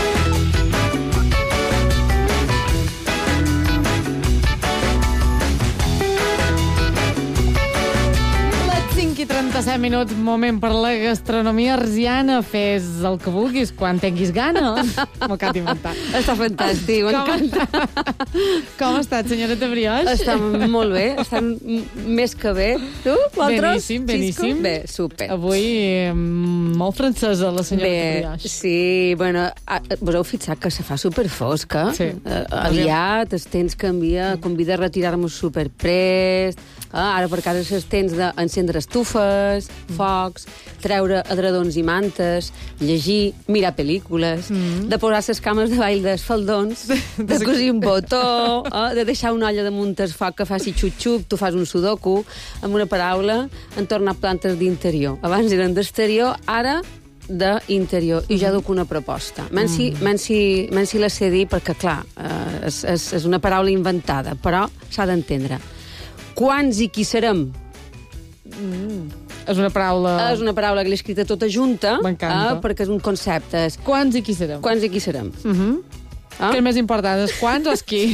cinc i trenta-set minuts, moment per la gastronomia arsiana. Fes el que vulguis quan tinguis gana. M'ho acabo d'inventar. Està fantàstic, m'encanta. Com ha estat, senyoreta Brioche? Està molt bé, està més que bé. Tu, vosaltres? Beníssim, beníssim. Bé, super. Avui molt francesa, la senyoreta Brioche. Sí, bueno, vos heu fixat que se fa superfosca? Sí. Aviat, els temps canvia, convida a retirar-nos superprest. Ara per casa els temps d'encendre estufes, focs, treure edredons i mantes, llegir, mirar pel·lícules, mm. de posar les cames de ball dels faldons, de cosir un botó, eh, de deixar una olla damunt el foc que faci xup-xup, tu fas un sudoku, amb una paraula, en tornar plantes d'interior. Abans eren d'exterior, ara d'interior, i ja duc una proposta. Menys si la sé dir, perquè, clar, eh, és, és, és una paraula inventada, però s'ha d'entendre. Quants i qui serem? Mm. És una paraula... És una paraula que l'he escrita tota junta, eh, perquè és un concepte. És... Quants i qui serem? Quants i qui serem. Uh -huh. Ah? Què és més important, els quants o els qui?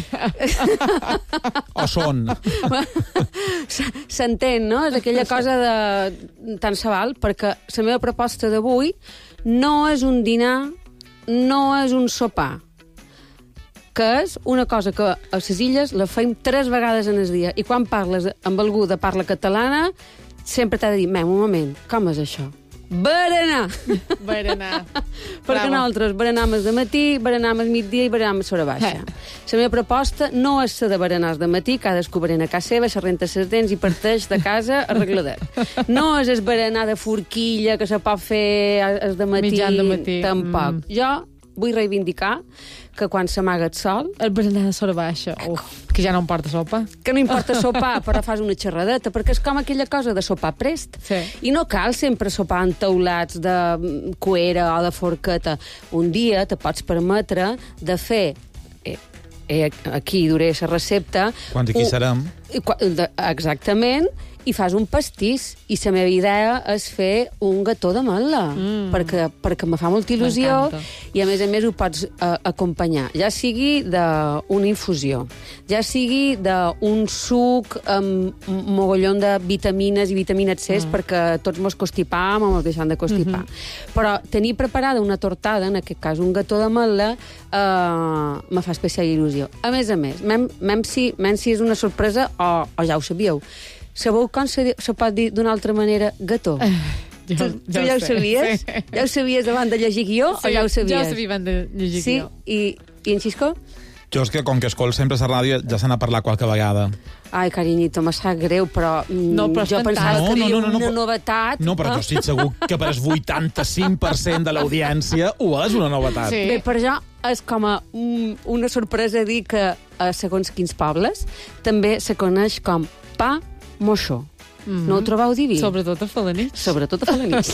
O són? S'entén, no? És aquella cosa de tant se val, perquè la meva proposta d'avui no és un dinar, no és un sopar, que és una cosa que a les illes la fem tres vegades en el dia. I quan parles amb algú de parla catalana, sempre t'ha de dir, mem, un moment, com és això? Berenar! Berenar. Perquè nosaltres berenam al matí, berenam al migdia i berenam a l'hora baixa. La meva proposta no és la de berenar al matí, cadascú berena a casa seva, se renta les dents i parteix de casa arregladet. No és el berenar de forquilla que se pot fer al matí, matí. Tampoc. Mm. Jo vull reivindicar que quan s'amaga el sol... El berenar de l'hora baixa. Uf, que ja no em porta sopa. Que no importa sopar, però fas una xerradeta, perquè és com aquella cosa de sopar prest. Sí. I no cal sempre sopar en taulats de cuera o de forqueta. Un dia te pots permetre de fer... Eh, eh, aquí duré la recepta... Quants aquí serem? Exactament, i fas un pastís. I la meva idea és fer un gató de mel·la, mm. perquè, perquè me fa molta il·lusió i a més a més ho pots uh, acompanyar. Ja sigui d'una infusió, ja sigui d'un suc amb mogollon de vitamines i vitamines C, mm. perquè tots mos constipam o mos deixem de constipar. Mm-hmm. Però tenir preparada una tortada, en aquest cas un gató de mel·la, uh, me fa especial il·lusió. A més a més, mem, mem, si, mem si és una sorpresa o, o ja ho sabíeu. Sabeu com se, se pot dir d'una altra manera gató? Uh, jo, tu, tu ja ho sé, sabies? Sí. Ja ho sabies abans de llegir guió sí, o ja ho sabies? Ja ho sabia abans de llegir sí? guió. I, I en Xisco? Jo és que, com que escol sempre a la ràdio, ja se n'ha parlat qualque vegada. Ai, carinyito, me sap greu, però no, però jo pensava no, que no, no, no, una no, novetat. No, però jo estic segur que per el vuitanta-cinc per cent de l'audiència ho és una novetat. Sí. Bé, per jo és com a un, una sorpresa dir que a segons quins pobles també se coneix com pa moixó. Mm-hmm. No ho trobeu diví? Sobretot a Felanitx. Sobretot a Felanitx.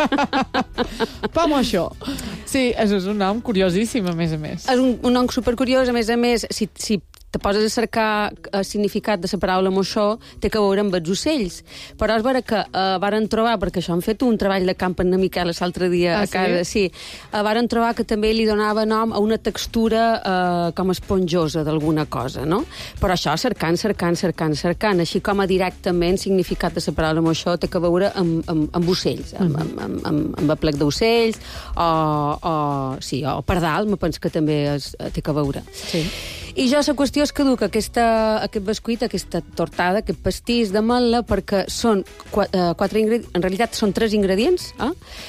Pa moixó. Sí, és un nom curiosíssim, a més a més. És un, un nom supercuriós, a més a més, si, si te poses a cercar el significat de la paraula moixó, té que veure amb els ocells. Però és vera que eh, varen trobar, perquè això han fet un treball de camp en Miquel l'altre dia ah, a casa, sí, sí eh, varen trobar que també li donava nom a una textura eh, com esponjosa d'alguna cosa, no? Però això cercant, cercant, cercant, cercant, així com a directament significat de la paraula moixó té que veure amb, amb, amb ocells, amb, amb, amb, amb, amb aplec d'ocells, o, o, sí, o pardal, me penso que també es, té que veure. Sí. I jo la qüestió és que duc aquesta, aquest bescuit, aquesta tortada, aquest pastís de mel·la, perquè són quatre, quatre ingredients, en realitat són tres ingredients, eh?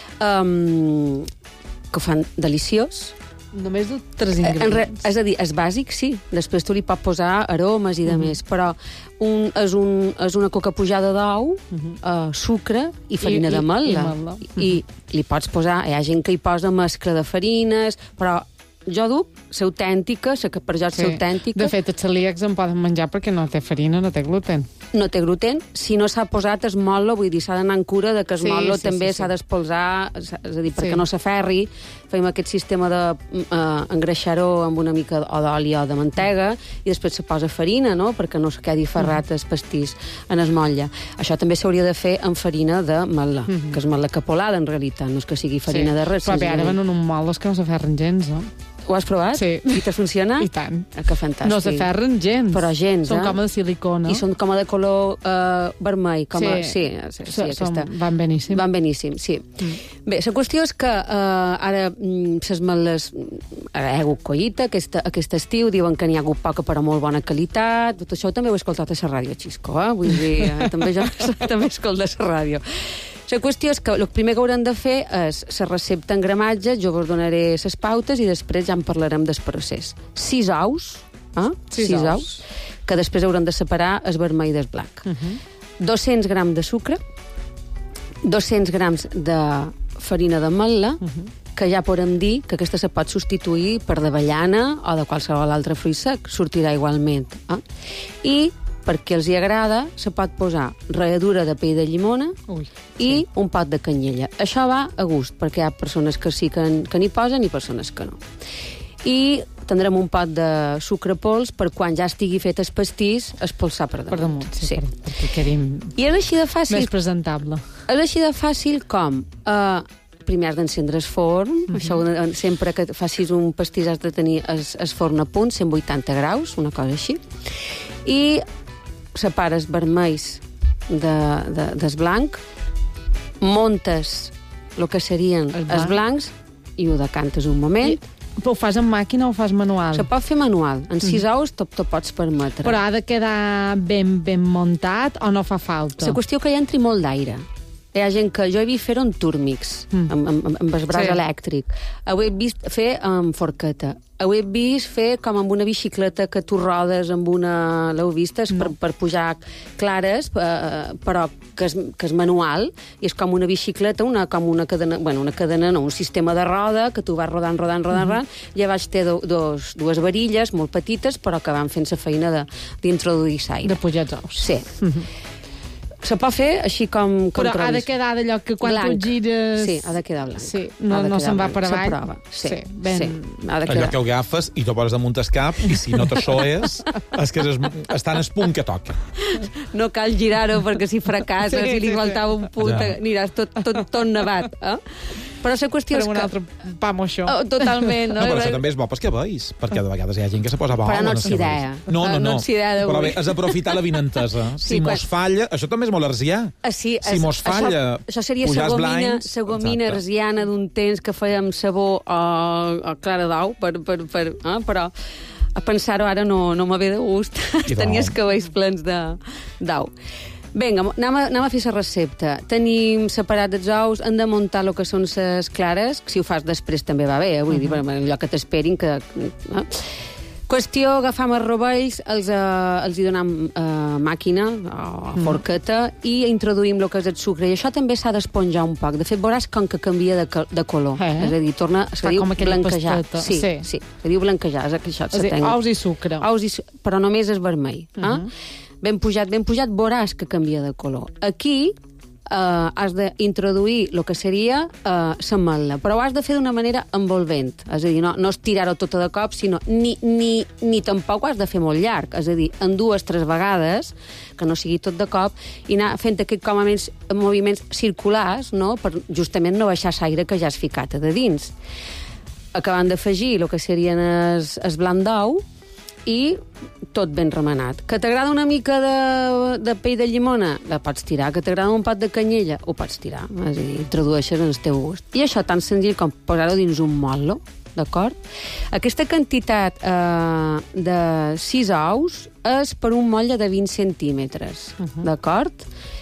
um, que fan deliciós. Només tres ingredients. Re, és a dir, és bàsic, sí. Després tu li pots posar aromes i de mm-hmm. més, però un, és, un, és una coca pujada d'ou, mm-hmm. uh, sucre i farina I, de mel·la. I, i, mm-hmm. I li pots posar... Hi ha gent que hi posa mescla de farines, però jo duc ser autèntica, sé que per jo és ser autèntica. De fet, els celíacs en poden menjar perquè no té farina, no té gluten. No té gluten. Si no s'ha posat es mol·lo, vull dir, s'ha d'anar en cura de que es sí, mol·lo sí, també sí, s'ha sí. d'espolsar, és a dir, perquè sí. no s'aferri. Fem aquest sistema d'engreixar-ho uh, amb una mica d'oli o de mantega i després se posa farina, no?, perquè no se quedi ferrat el pastís en es motlla. Això també s'hauria de fer amb farina de mel·la, mm -hmm. que és mel·la capolada, en realitat, no és que sigui farina sí. de res. Però bé, ara venen un mol·los que no s'aferren gens, no? Ho has provat? Sí. I te funciona? I tant. Ah, que fantàstic. No s'aferren gens. Però gens, són eh? com de silicona. I són com de color uh, vermell. Com sí. A... sí, sí, sí, aquesta... Van beníssim. Van beníssim, sí. Mm. Bé, la qüestió és que uh, ara ses mel·les... Ara hi ha hagut collita aquest, aquest estiu, diuen que n'hi ha hagut poca però molt bona qualitat. Tot això també ho he escoltat a la ràdio, Xisco, eh? Vull dir, eh? també jo també escolto a la ràdio. La qüestió és que el primer que haurem de fer és la recepta en gramatge, jo vos donaré les pautes i després ja en parlarem del procés. Sis ous, eh? Sis, Sis ous. ous, que després haurem de separar el vermell del blanc. Uh-huh. dos-cents grams de sucre, dos-cents grams de farina de mel·la, uh-huh. que ja podem dir que aquesta se pot substituir per d'avellana o de qualsevol altre fruit sec, sortirà igualment. Eh? I perquè els hi agrada, se pot posar ralladura de pell de llimona Ui, i sí. un pot de canyella. Això va a gust, perquè hi ha persones que sí que, que n'hi posen i persones que no. I tindrem un pot de sucre pols per quan ja estigui fet el pastís, espolsar per damunt. Per damunt, sí, sí. Per, perquè quedi I és així de fàcil. Més presentable. És així de fàcil com... Uh, primer has d'encendre el forn, mm-hmm. això sempre que facis un pastís has de tenir el, el forn a punt, cent vuitanta graus, una cosa així, i separes vermells de, de, des blanc, montes el que serien els blanc. blancs i ho decantes un moment. I, però ho fas en màquina o ho fas manual? Se pot fer manual. En sis mm. ous t'ho pots permetre. Però ha de quedar ben, ben muntat o no fa falta? La qüestió que hi entri molt d'aire. Hi ha gent que jo he vist fer-ho en túrmix, mm. amb, amb, amb el braç sí. elèctric. Ho he vist fer amb forqueta. Ho he vist fer com amb una bicicleta que tu rodes amb una... L'heu vist? No. Per, per pujar clares, eh, però que és, que és manual, i és com una bicicleta, una, com una cadena, bueno, una cadena, no, un sistema de roda, que tu vas rodant, rodant, rodant, mm-hmm. rodant, i a baix té do, dos, dues varilles molt petites, però que van fent la feina d'introduir l'aire. De pujar els ous. Sí. Mm-hmm. Se pot fer així com, com però trobis. Ha de quedar d'allò que quan blanc. Tu gires... Sí, ha de quedar blanc. Sí, no, no se'n va per avall. S'aprova. Sí, sí, ben... sí. Ha de allò quedar. que ho agafes i t'ho poses damunt el cap i si no t'això és, és que és, està en el punt que toca. No cal girar-ho perquè si fracasses sí, i li faltava un punt ja. aniràs tot, tot, tot nevat. Eh? Però la qüestió és que... un altre pa moixó. Oh, totalment. No, no, però això també és bo pels que veus, perquè de vegades hi ha gent que se posa bo. Però no ets idea. No, no, no. no però bé, és aprofitar la vinentesa. Si sí, mos quan... falla... Això també és molt arsià. Sí, si mos falla, això, això seria la gomina, la gomina arsiana d'un temps que fèiem sabó o, o clara d'ou, per, per, per, eh? però a pensar-ho ara no, no m'ha ve de gust. Tenia els cabells plens d'ou. Vinga, anem a, anem a fer la recepta. Tenim separats els ous, hem de muntar el que són les clares, si ho fas després també va bé, eh? Vull uh-huh. dir, allò que t'esperin, que... Eh? Qüestió, agafam els rovells, els, eh, els hi donem eh, màquina o forqueta mm. i introduïm el que és el sucre. I això també s'ha d'esponjar un poc. De fet, veuràs com que canvia de, de color. Eh? És a dir, torna... Es diu blanquejar. Sí, sí, sí. Es diu blanquejar. És això, és dir, ous i sucre. Ous i sucre, però només és vermell. Uh -huh. eh? Ben pujat, ben pujat, veuràs que canvia de color. Aquí Uh, has d'introduir el que seria l'ametlla, uh, però ho has de fer d'una manera envolvent, és a dir, no, no estirar-ho tota de cop, sinó ni, ni, ni tampoc ho has de fer molt llarg, és a dir, en dues, tres vegades, que no sigui tot de cop, i anar fent aquests com a més moviments circulars, no?, per justament no baixar l'aire que ja has ficat a de dins. Acabant d'afegir el que serien es, es blanc d'ou, i tot ben remenat. Que t'agrada una mica de, de pell de llimona? La pots tirar. Que t'agrada un pot de canyella? Ho pots tirar. És a dir, introdueixes en el teu gust. I això tan senzill com posar-ho dins un motlo, d'acord? Aquesta quantitat eh, de sis ous és per un motlle de vint centímetres, uh-huh. d'acord?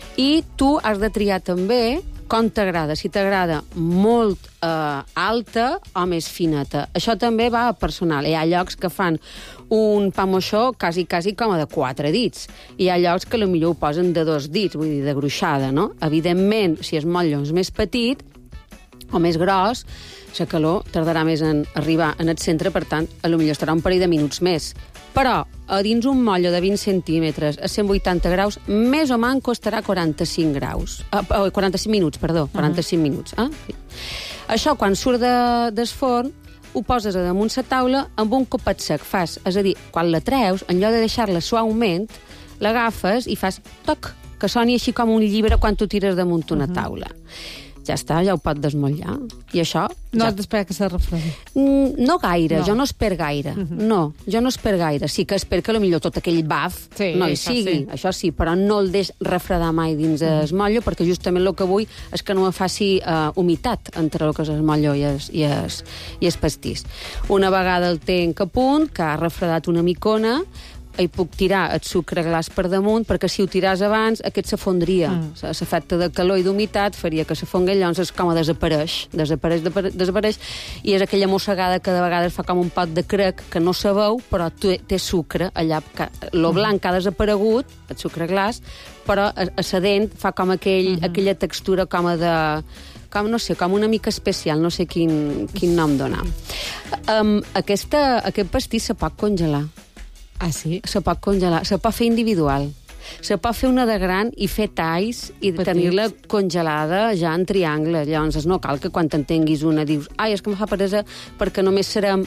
I tu has de triar també com t'agrada, si t'agrada molt eh, alta o més fineta. Això també va a personal. Hi ha llocs que fan un pa moixó quasi, quasi com a de quatre dits. I hi ha llocs que potser ho posen de dos dits, vull dir, de gruixada, no? Evidentment, si el motlle és més petit o més gros, la calor tardarà més en arribar en el centre, per tant, potser estarà un parell de minuts més. Però, a dins un motlle de vint centímetres a cent vuitanta graus, més o manco estarà quaranta-cinc graus. Uh, quaranta-cinc minuts, perdó, quaranta-cinc uh-huh. minuts. Eh? Sí. Això, quan surt de, del forn, ho poses a damunt la taula amb un copet sec. Fas, és a dir, quan la treus, en lloc de deixar-la suaument, l'agafes i fas toc, que soni així com un llibre quan tu tires damunt una uh-huh. taula. Ja està, ja ho pot desmotllar. I això... No ja... has d'esperar que se refredi? Mm, no gaire, no. Jo no esper gaire. Uh-huh. No, jo no esper gaire. Sí que esper que potser tot aquell baf sí, no hi sigui, sí. Això sí, però no el deix refredar mai dins uh-huh. el motllo, perquè justament el que vull és que no me faci uh, humitat entre el que és el motllo i el, i el, i el pastís. Una vegada el tenc a punt, que ha refredat una micona, hi puc tirar el sucre glaç per damunt, perquè si ho tiràs abans, aquest s'afondria. Mm. L'efecte de calor i d'humitat faria que s'afonga, llavors és com a desapareix, desapareix, desapareix, i és aquella mossegada que de vegades fa com un pot de crec, que no se veu, però té, té sucre allà. Lo blanc ha desaparegut, el sucre glaç, però a, a sa dent fa com aquell, mm-hmm. aquella textura com a de... com, no sé, com una mica especial, no sé quin, quin nom donar. Um, aquesta, aquest pastís se pot congelar. Ah, sí? Se pot congelar, se pot fer individual. Se pot fer una de gran i fer talls i Petits. Tenir-la congelada ja en triangle. Llavors no cal que quan t'entenguis una dius ai, és que em fa peresa perquè només serem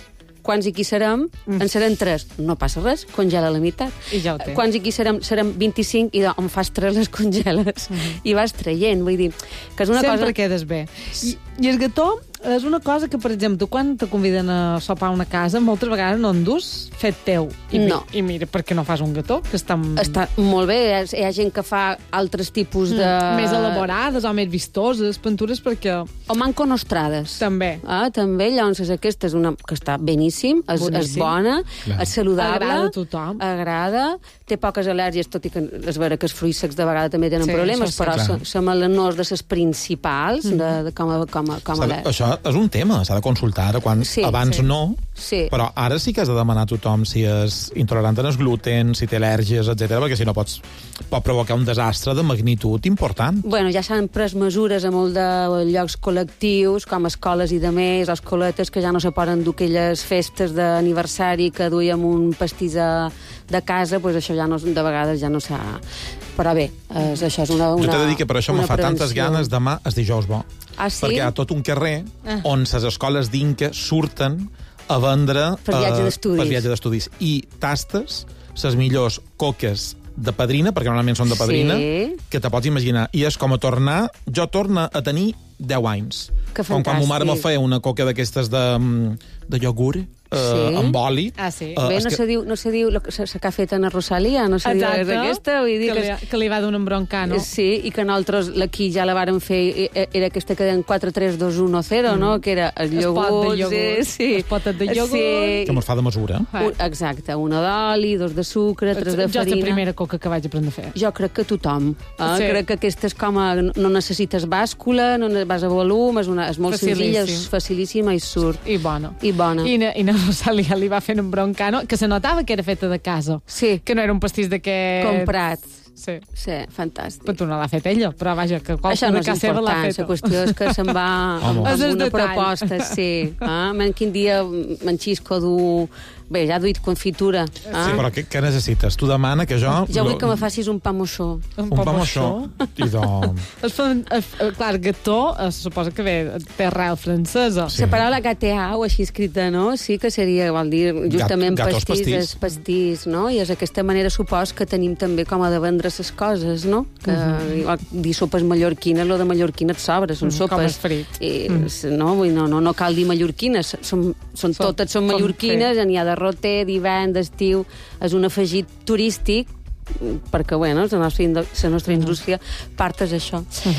quants i qui serem? Mm. En serem tres. No passa res, congela la meitat. I ja ho té. Quants i qui serem? Serem vint-i-cinc i em fas tres, les congeles. Mm-hmm. I vas traient, vull dir, que és una Sempre cosa... Sempre quedes bé. I, I el gató és una cosa que, per exemple, quan te conviden a sopar a una casa, moltes vegades no endús fet teu. I, no. I mira, per què no fas un gató? Que està... està molt bé. Hi ha, hi ha gent que fa altres tipus de... Mm, més elaborades o més vistoses, pintures, perquè... O manco nostrades. També. Ah, també, llavors aquesta és una que està beníssim, és, és bona, Clar. és saludable. Agrada a tothom. Agrada, té poques al·lèrgies, tot i que és vera que els fruits secs de vegades també tenen sí, problemes, sí, però són melanors de les principals, mm. de, de, com a, com a, com a al·lèrgia. Això és un tema, s'ha de consultar ara, quan sí, abans sí. no, sí. però ara sí que has de demanar a tothom si és intolerant al gluten, si té al·lèrgies, etcètera, perquè si no pots, pot provocar un desastre de magnitud important. Bueno, ja s'han pres mesures a molt de llocs col·lectius, com escoles i de més, les escoletes que ja no se poden dur aquelles festes d'aniversari que duíem un pastís de, de casa, doncs això ja no, de vegades ja no s'ha... Però bé, és, això és una, una Jo t'he de dir que per això me fa prevenció. tantes ganes demà és dijous bo. Ah, sí? Perquè hi ha tot un carrer ah. on les escoles d'Inca surten a vendre... Per viatge eh, d'estudis. Per viatge d'estudis. I tastes les millors coques de padrina, perquè normalment són de padrina, sí. que te pots imaginar. I és com a tornar... Jo torno a tenir deu anys. Que com quan ma mare me feia una coca d'aquestes de, de iogurt, eh, sí. amb oli. Ah, sí. Eh, Bé, no, que... se diu, no se diu el que s'ha fet a na Rosalia, no se Exacte. diu aquesta. Vull dir que, que, li, que li va donar un broncano. Sí, i que nosaltres aquí ja la vàrem fer, era aquesta que deien quatre tres dos u zero, mm. no? Que era el iogurt. Es pot de iogurt. Sí, Es potet de iogurt. Sí. Que mos fa de mesura. Un, exacte, una d'oli, dos de sucre, tres de jo farina. és la primera coca que vaig aprendre a fer. Jo crec que tothom. Eh? Sí. Crec que aquesta és com a... No necessites bàscula, no vas a volum, és, una, és molt Facilíssim. senzilla, és facilíssima i surt. I bona. I bona. I, na, i na Rosalia li va fent un broncano que se notava que era feta de casa. Sí. Que no era un pastís d'aquest... Comprat. Sí. Sí, fantàstic. Però tu no l'ha fet ella, però vaja, que qualsevol Això no és casa seva l'ha important, fet. la qüestió és que se'n va amb, amb una proposta, sí. Ah, men quin dia m'enxisco dur... Bé, ja ha duit confitura. Ah? Sí, però què, què necessites? Tu demana que jo... Jo vull que me facis un pa moixó. Un, un pa moixó? I de... Es fa, es, clar, gató, es suposa que ve, té arrel francesa. Sí. La paraula gateau, així escrita, no? Sí que seria, vol dir, justament Gat, pastís, pastís. és pastís, no? I és aquesta manera, supos, que tenim també com a de vendre les coses, no? Que, uh -huh. igual, dir sopes mallorquines, lo de mallorquina et sobra, són Mm, sopes. com és frit. I, Mm. no, vull, no, no, no cal dir mallorquines, són, són Som- totes són som mallorquines, frit. n'hi ha de roter, d'hivern, d'estiu, és un afegit turístic, perquè, bueno, la nostra, la nostra indústria part és això.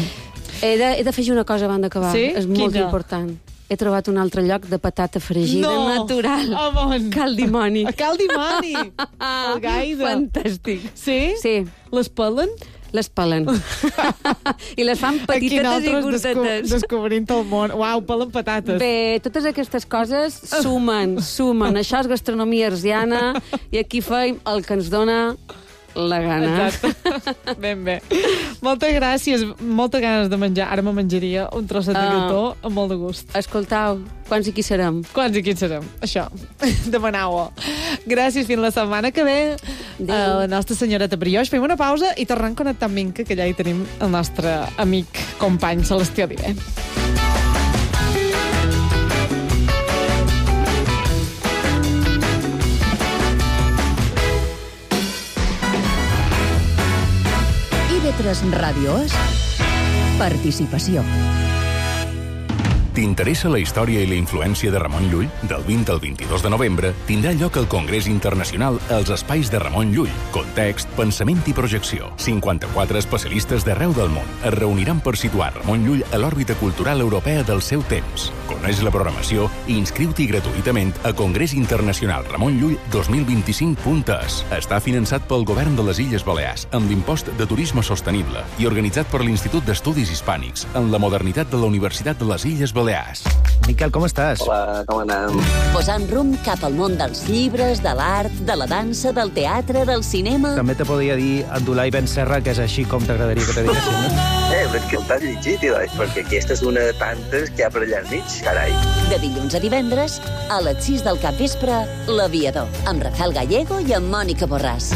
He de- he d'afegir una cosa abans d'acabar. Sí? És molt Quina? important. He trobat un altre lloc de patata fregida No! natural. A on? Cal dimoni. A Cal Dimoni! El Gaida. Fantàstic. Sí? Sí. Les pelen? Les pelen. I les fan Aquí petitetes i nosaltres desco curtetes. descobrint el món. Uau, pelen patates. Bé, totes aquestes coses sumen, sumen. Això és gastronomia arsiana i aquí feim el que ens dona la gana. Exacte. Ben bé. Moltes gràcies. Moltes ganes de menjar. Ara me menjaria un trosset de Ah. gató amb molt de gust. Escoltau, quants i qui serem? Quants i quins serem? Això. Demanau-ho. Gràcies. Fins la setmana que ve. A la nostra senyoreta Brioix. Fem una pausa i tornem a connectar amb Minca, que allà hi tenim el nostre amic, company, Celestià Divé. I ve tres Ràdio és participació. T'interessa la història i la influència de Ramon Llull? Del vint al vint-i-dos de novembre tindrà lloc el Congrés Internacional als Espais de Ramon Llull. Context, pensament i projecció. cinquanta-quatre especialistes d'arreu del món es reuniran per situar Ramon Llull a l'òrbita cultural europea del seu temps. Coneix la programació i inscriu-t'hi gratuïtament a Congrés Internacional Ramon Llull dos mil vint-i-cinc punt es. Està finançat pel Govern de les Illes Balears amb l'impost de turisme sostenible i organitzat per l'Institut d'Estudis Hispànics en la modernitat de la Universitat de les Illes Balears. Miquel, com estàs? Hola, com anem? Posant rumb cap al món dels llibres, de l'art, de la dansa, del teatre, del cinema... També te podria dir Abdulai Ben Serra, que és així com t'agradaria que te diguessin, no? Eh, però és que t'has llegit, Ilai, perquè aquesta és una de tantes que hi ha per allà enmig, carai. De dilluns a divendres, a les sis del capvespre, L'Aviador, amb Rafael Gallego i amb Mònica Borràs.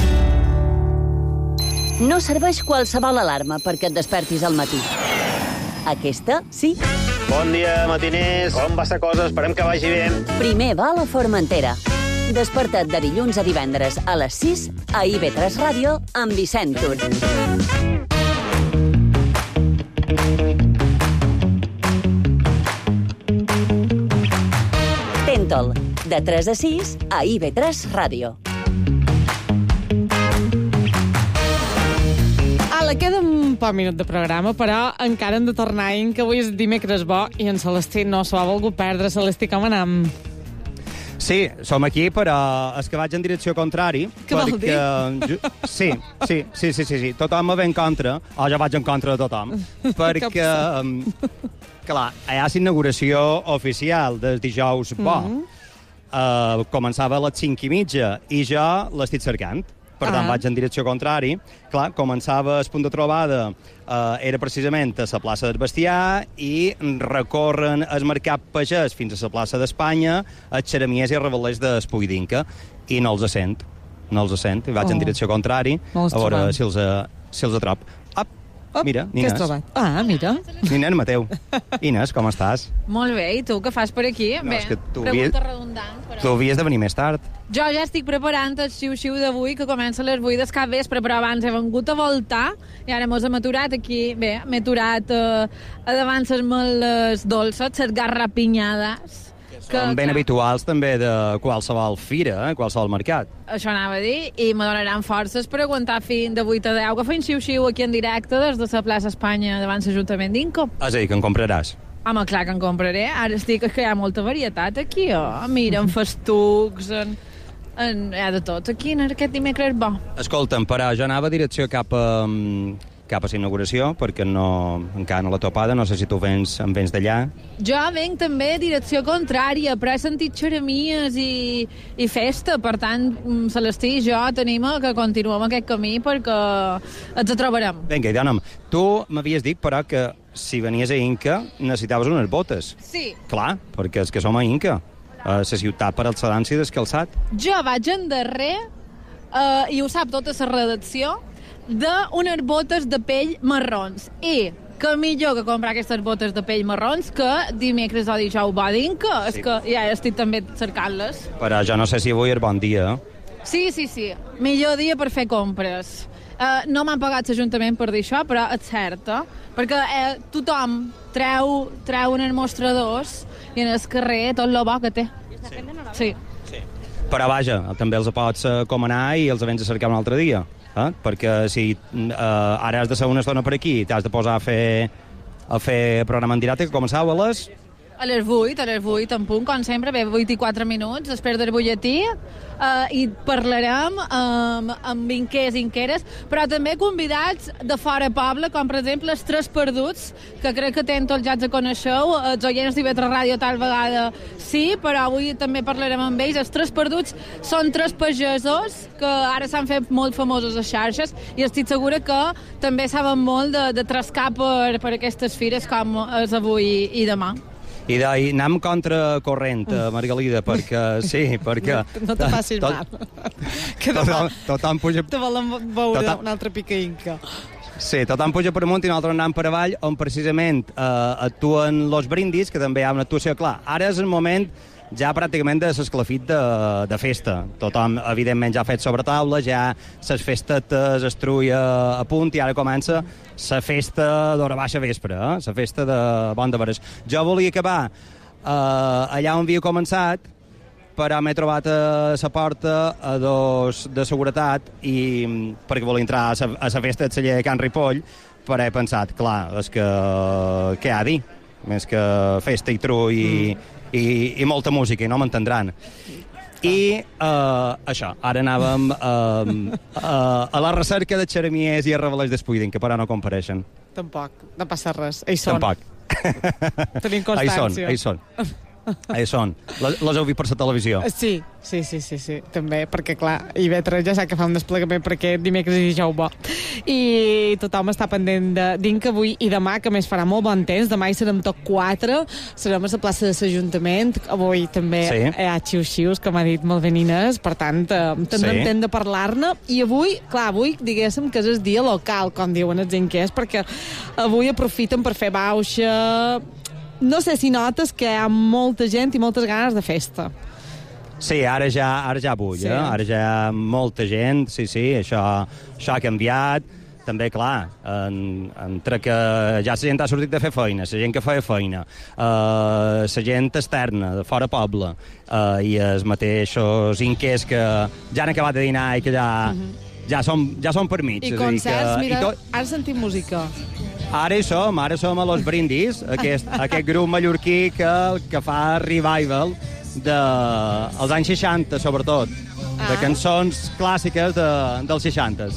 No serveix qualsevol alarma perquè et despertis al matí. Aquesta, sí. Bon dia, matiners. Com va esta cosa? Esperem que vagi bé. Primer vol a Formentera. Desperta't de dilluns a divendres a les sis a I V tres Ràdio amb Vicent Tur. Tentol, de tres a sis a I V tres Ràdio. Ala, queda un poc minut de programa, però encara hem de tornar in, que avui és dimecres bo i en Celestí no s'ho ha volgut perdre. Celestí, com anam? Sí, som aquí, però és que vaig en direcció contrari. Què vol dir? Ju- Sí, sí, sí, sí, sí, sí. Tothom me ve en contra, o jo vaig en contra de tothom, perquè, um, clar, hi ha l'inauguració oficial del dijous bo. Mhm. Uh, començava a les cinc i mitja i jo l'estic cercant. Per tant, Ah. vaig en direcció contrari. Clar, començava el punt de trobada, eh, era precisament a la plaça del Bestiar i recorren el Mercat Pagès fins a la plaça d'Espanya, els xeremiers i els revelers d'Espuidinca, i no els sent. No els sent. I vaig Oh. en direcció contrari, No els a veure trobem. si els, eh, si els atrop. Up. Op, Mira, què has Inés. trobat? Ah, mira. Inés Mateu. Inés, com estàs? Molt bé, i tu què fas per aquí? No, bé, és que tu pregunta havies- redundant. Però... Tu havies de venir més tard. Jo ja estic preparant el xiu-xiu d'avui, que comença a les vuit del capvespre, però abans he vengut a voltar i ara mos hem aturat aquí. Bé, m'he aturat eh, a davant les meles dolces, les garrapinyades. Són ben habituals també de qualsevol fira, eh, qualsevol mercat. Això anava a dir, i me donaran forces per aguantar fins de vuit a deu, que fem xiu-xiu aquí en directe des de la plaça Espanya davant l'Ajuntament d'Inco. És a dir, que en compraràs. Home, clar que en compraré. Ara estic, és que hi ha molta varietat aquí, oh. Mira, en festucs, en, en, hi ha de tot aquí, en aquest dimecres bo. Escolta'm, però jo anava a direcció cap a, mm, cap a la inauguració, perquè no, encara no l'he topada, no sé si tu vens, en vens d'allà. Jo venc també a direcció contrària, però he sentit xeremies i, i festa, per tant, mm, Celestí i jo tenim que continuem aquest camí perquè ens trobarem. Vinga, i dona'm, tu m'havies dit, però, que si venies a Inca necessitaves unes botes. Sí. Clar, perquè és que som a Inca, a la ciutat per alçar-se i descalçat. Jo vaig en darrer, eh, i ho sap tota la redacció, d'unes botes de pell marrons. I que millor que comprar aquestes botes de pell marrons que dimecres o dijous va d'Inca. És que ja estic també cercant-les. Però jo no sé si avui és bon dia. Sí, sí, sí. Millor dia per fer compres. Uh, no m'han pagat l'Ajuntament per dir això, però és cert, eh? Perquè eh, tothom treu, treu en els mostradors i en el carrer tot el bo que té. Sí. Però vaja, també els pots eh, comanar i els vens a cercar un altre dia. Eh? Perquè si eh, ara has de ser una estona per aquí i t'has de posar a fer, a fer programa en directe, que començava a les... A les vuit, a les vuit, en punt, com sempre, bé, vuit i quatre minuts, després del butlletí, eh, i parlarem amb, amb inquers i inqueres, però també convidats de fora poble, com per exemple els Tres Perduts, que crec que tenen tots ja de coneixeu, els oients d'I V tres Ràdio tal vegada sí, però avui també parlarem amb ells. Els Tres Perduts són tres pagesos que ara s'han fet molt famosos a xarxes i estic segura que també saben molt de, de trascar per, per aquestes fires com és avui i demà. I d'ahir anem contracorrent, eh, Margalida, perquè sí, perquè... No te facis tot- mal. Que Tothom, tothom puja... te volen veure Tothom- una altra pica inca. Sí, tothom puja per amunt i nosaltres anem per avall, on precisament eh, actuen Los Brindis, que també hi ha una actuació. Clar, ara és el moment ja pràcticament de l'esclafit de, de festa. Tothom, evidentment, ja ha fet sobre taula, ja les festetes es truia a punt i ara comença la festa d'hora baixa vespre, eh? La festa de Bon de Veres. Jo volia acabar eh, allà on havia començat, però m'he trobat a la porta a dos de seguretat i perquè volia entrar a la, a la festa de celler de Can Ripoll, però he pensat, clar, és que què ha a dir? Més que festa i tru i, mm. i, i molta música, i no m'entendran. I uh, això, ara anàvem uh, uh, a la recerca de xeremiers i revelers d'Espuidin, que però no compareixen. Tampoc, no passa res. Ells són. Tampoc. Tenim Ahí són, constància. ahí són. Ahí són. Les, les heu vist per la televisió. Sí, sí, sí, sí, sí, també, perquè clar, I V tres ja sap que fa un desplegament perquè dimecres i dijous bo. I tothom està pendent d'Inca avui i demà, que a més farà molt bon temps. Demà hi serem tot quatre, serem a la plaça de l'Ajuntament. Avui també Sí. hi ha xiu-xius, com ha dit molt ben Inés, per tant, eh, tindrem Sí. temps de parlar-ne. I avui, clar, avui diguéssim que és el dia local, com diuen els inquers, perquè avui aprofiten per fer bauxa, no sé si notes que hi ha molta gent i moltes ganes de festa. Sí, ara ja, ara ja vull, Sí. eh? Ara ja hi ha molta gent, sí, sí, això, això ha canviat. També, clar, en, entre que ja la gent ha sortit de fer feina, la gent que feia feina, eh, la gent externa, de fora poble, eh, i els mateixos inquers que ja han acabat de dinar i que ja, ja, som, ja som per mig. I És a dir concerts, que, mira, i tot, ara sentim música. Ara hi som, ara som a Los Brindis, aquest, aquest grup mallorquí que, que fa revival de, als anys seixanta, sobretot, de Ah. cançons clàssiques de, dels seixanta.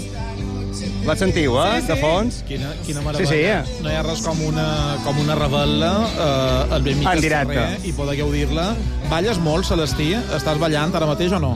La sentiu, eh, Sí, sí. de fons? Quina, quina Sí, meravella. sí. No hi ha res com una, com una rebel·la eh, al Benmiques En directe. Ferrer i poder gaudir-la. Balles molt, Celestí? Estàs ballant ara mateix o no?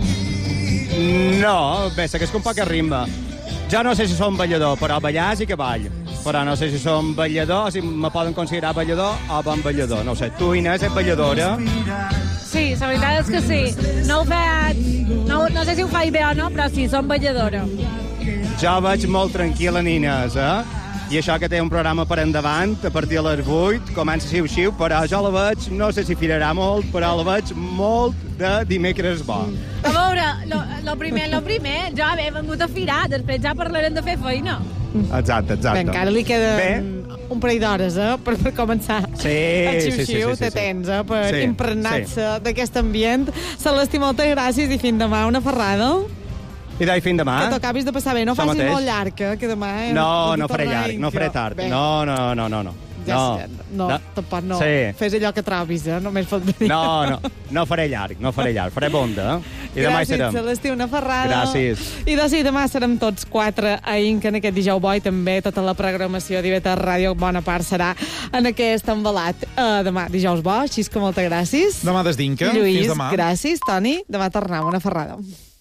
No, bé, sé que és un poc a ritme. Jo no sé si som ballador, però ballar sí que ball. Però no sé si som ballador, si me poden considerar ballador o bon ballador. No ho sé, tu, Inés, ets balladora? Sí, la veritat és que sí. No ho faig... No, no sé si ho faig bé o no, però sí, som balladora. Jo veig molt tranquil·la en Inés, eh? I això que té un programa per endavant, a partir de les vuit, comença xiu-xiu, però jo la veig, no sé si firarà molt, però la veig molt de dimecres bo. A veure, lo, lo primer, lo primer, jo he vengut a firar, després ja parlarem de fer feina. Exacte, exacte. Bé, encara li queda Bé. un parell d'hores, eh, per, per començar. Sí, el sí, xiu-xiu, sí, sí, sí, te sí. tens, eh, per Sí, impregnar-se sí. d'aquest ambient. Celestí, moltes gràcies i fins demà. Una ferrada. I d'ahir fins demà. Que t'ho acabis de passar bé. No Això facis mateix. molt llarg, eh, que demà... Eh, No, has de no faré tornar llarg, no intro. faré tard. Bé. No, no, no, no, no. Ja no. sé, no, no, tampoc no. Sí. Fes allò que trobis, eh? Només faltaria. No, no, no faré llarg, no faré llarg. Faré bonda, eh? I demà hi Gràcies, serem. Celestí, una ferrada. Gràcies. I de sí, demà serem tots quatre a Inca en aquest dijous bo i també tota la programació d'I V T Ràdio, bona part serà en aquest embalat. Uh, demà, dijous bo, així que moltes gràcies. Demà des d'Inca. Lluís, Fins demà. gràcies. Toni, demà tornem, una ferrada.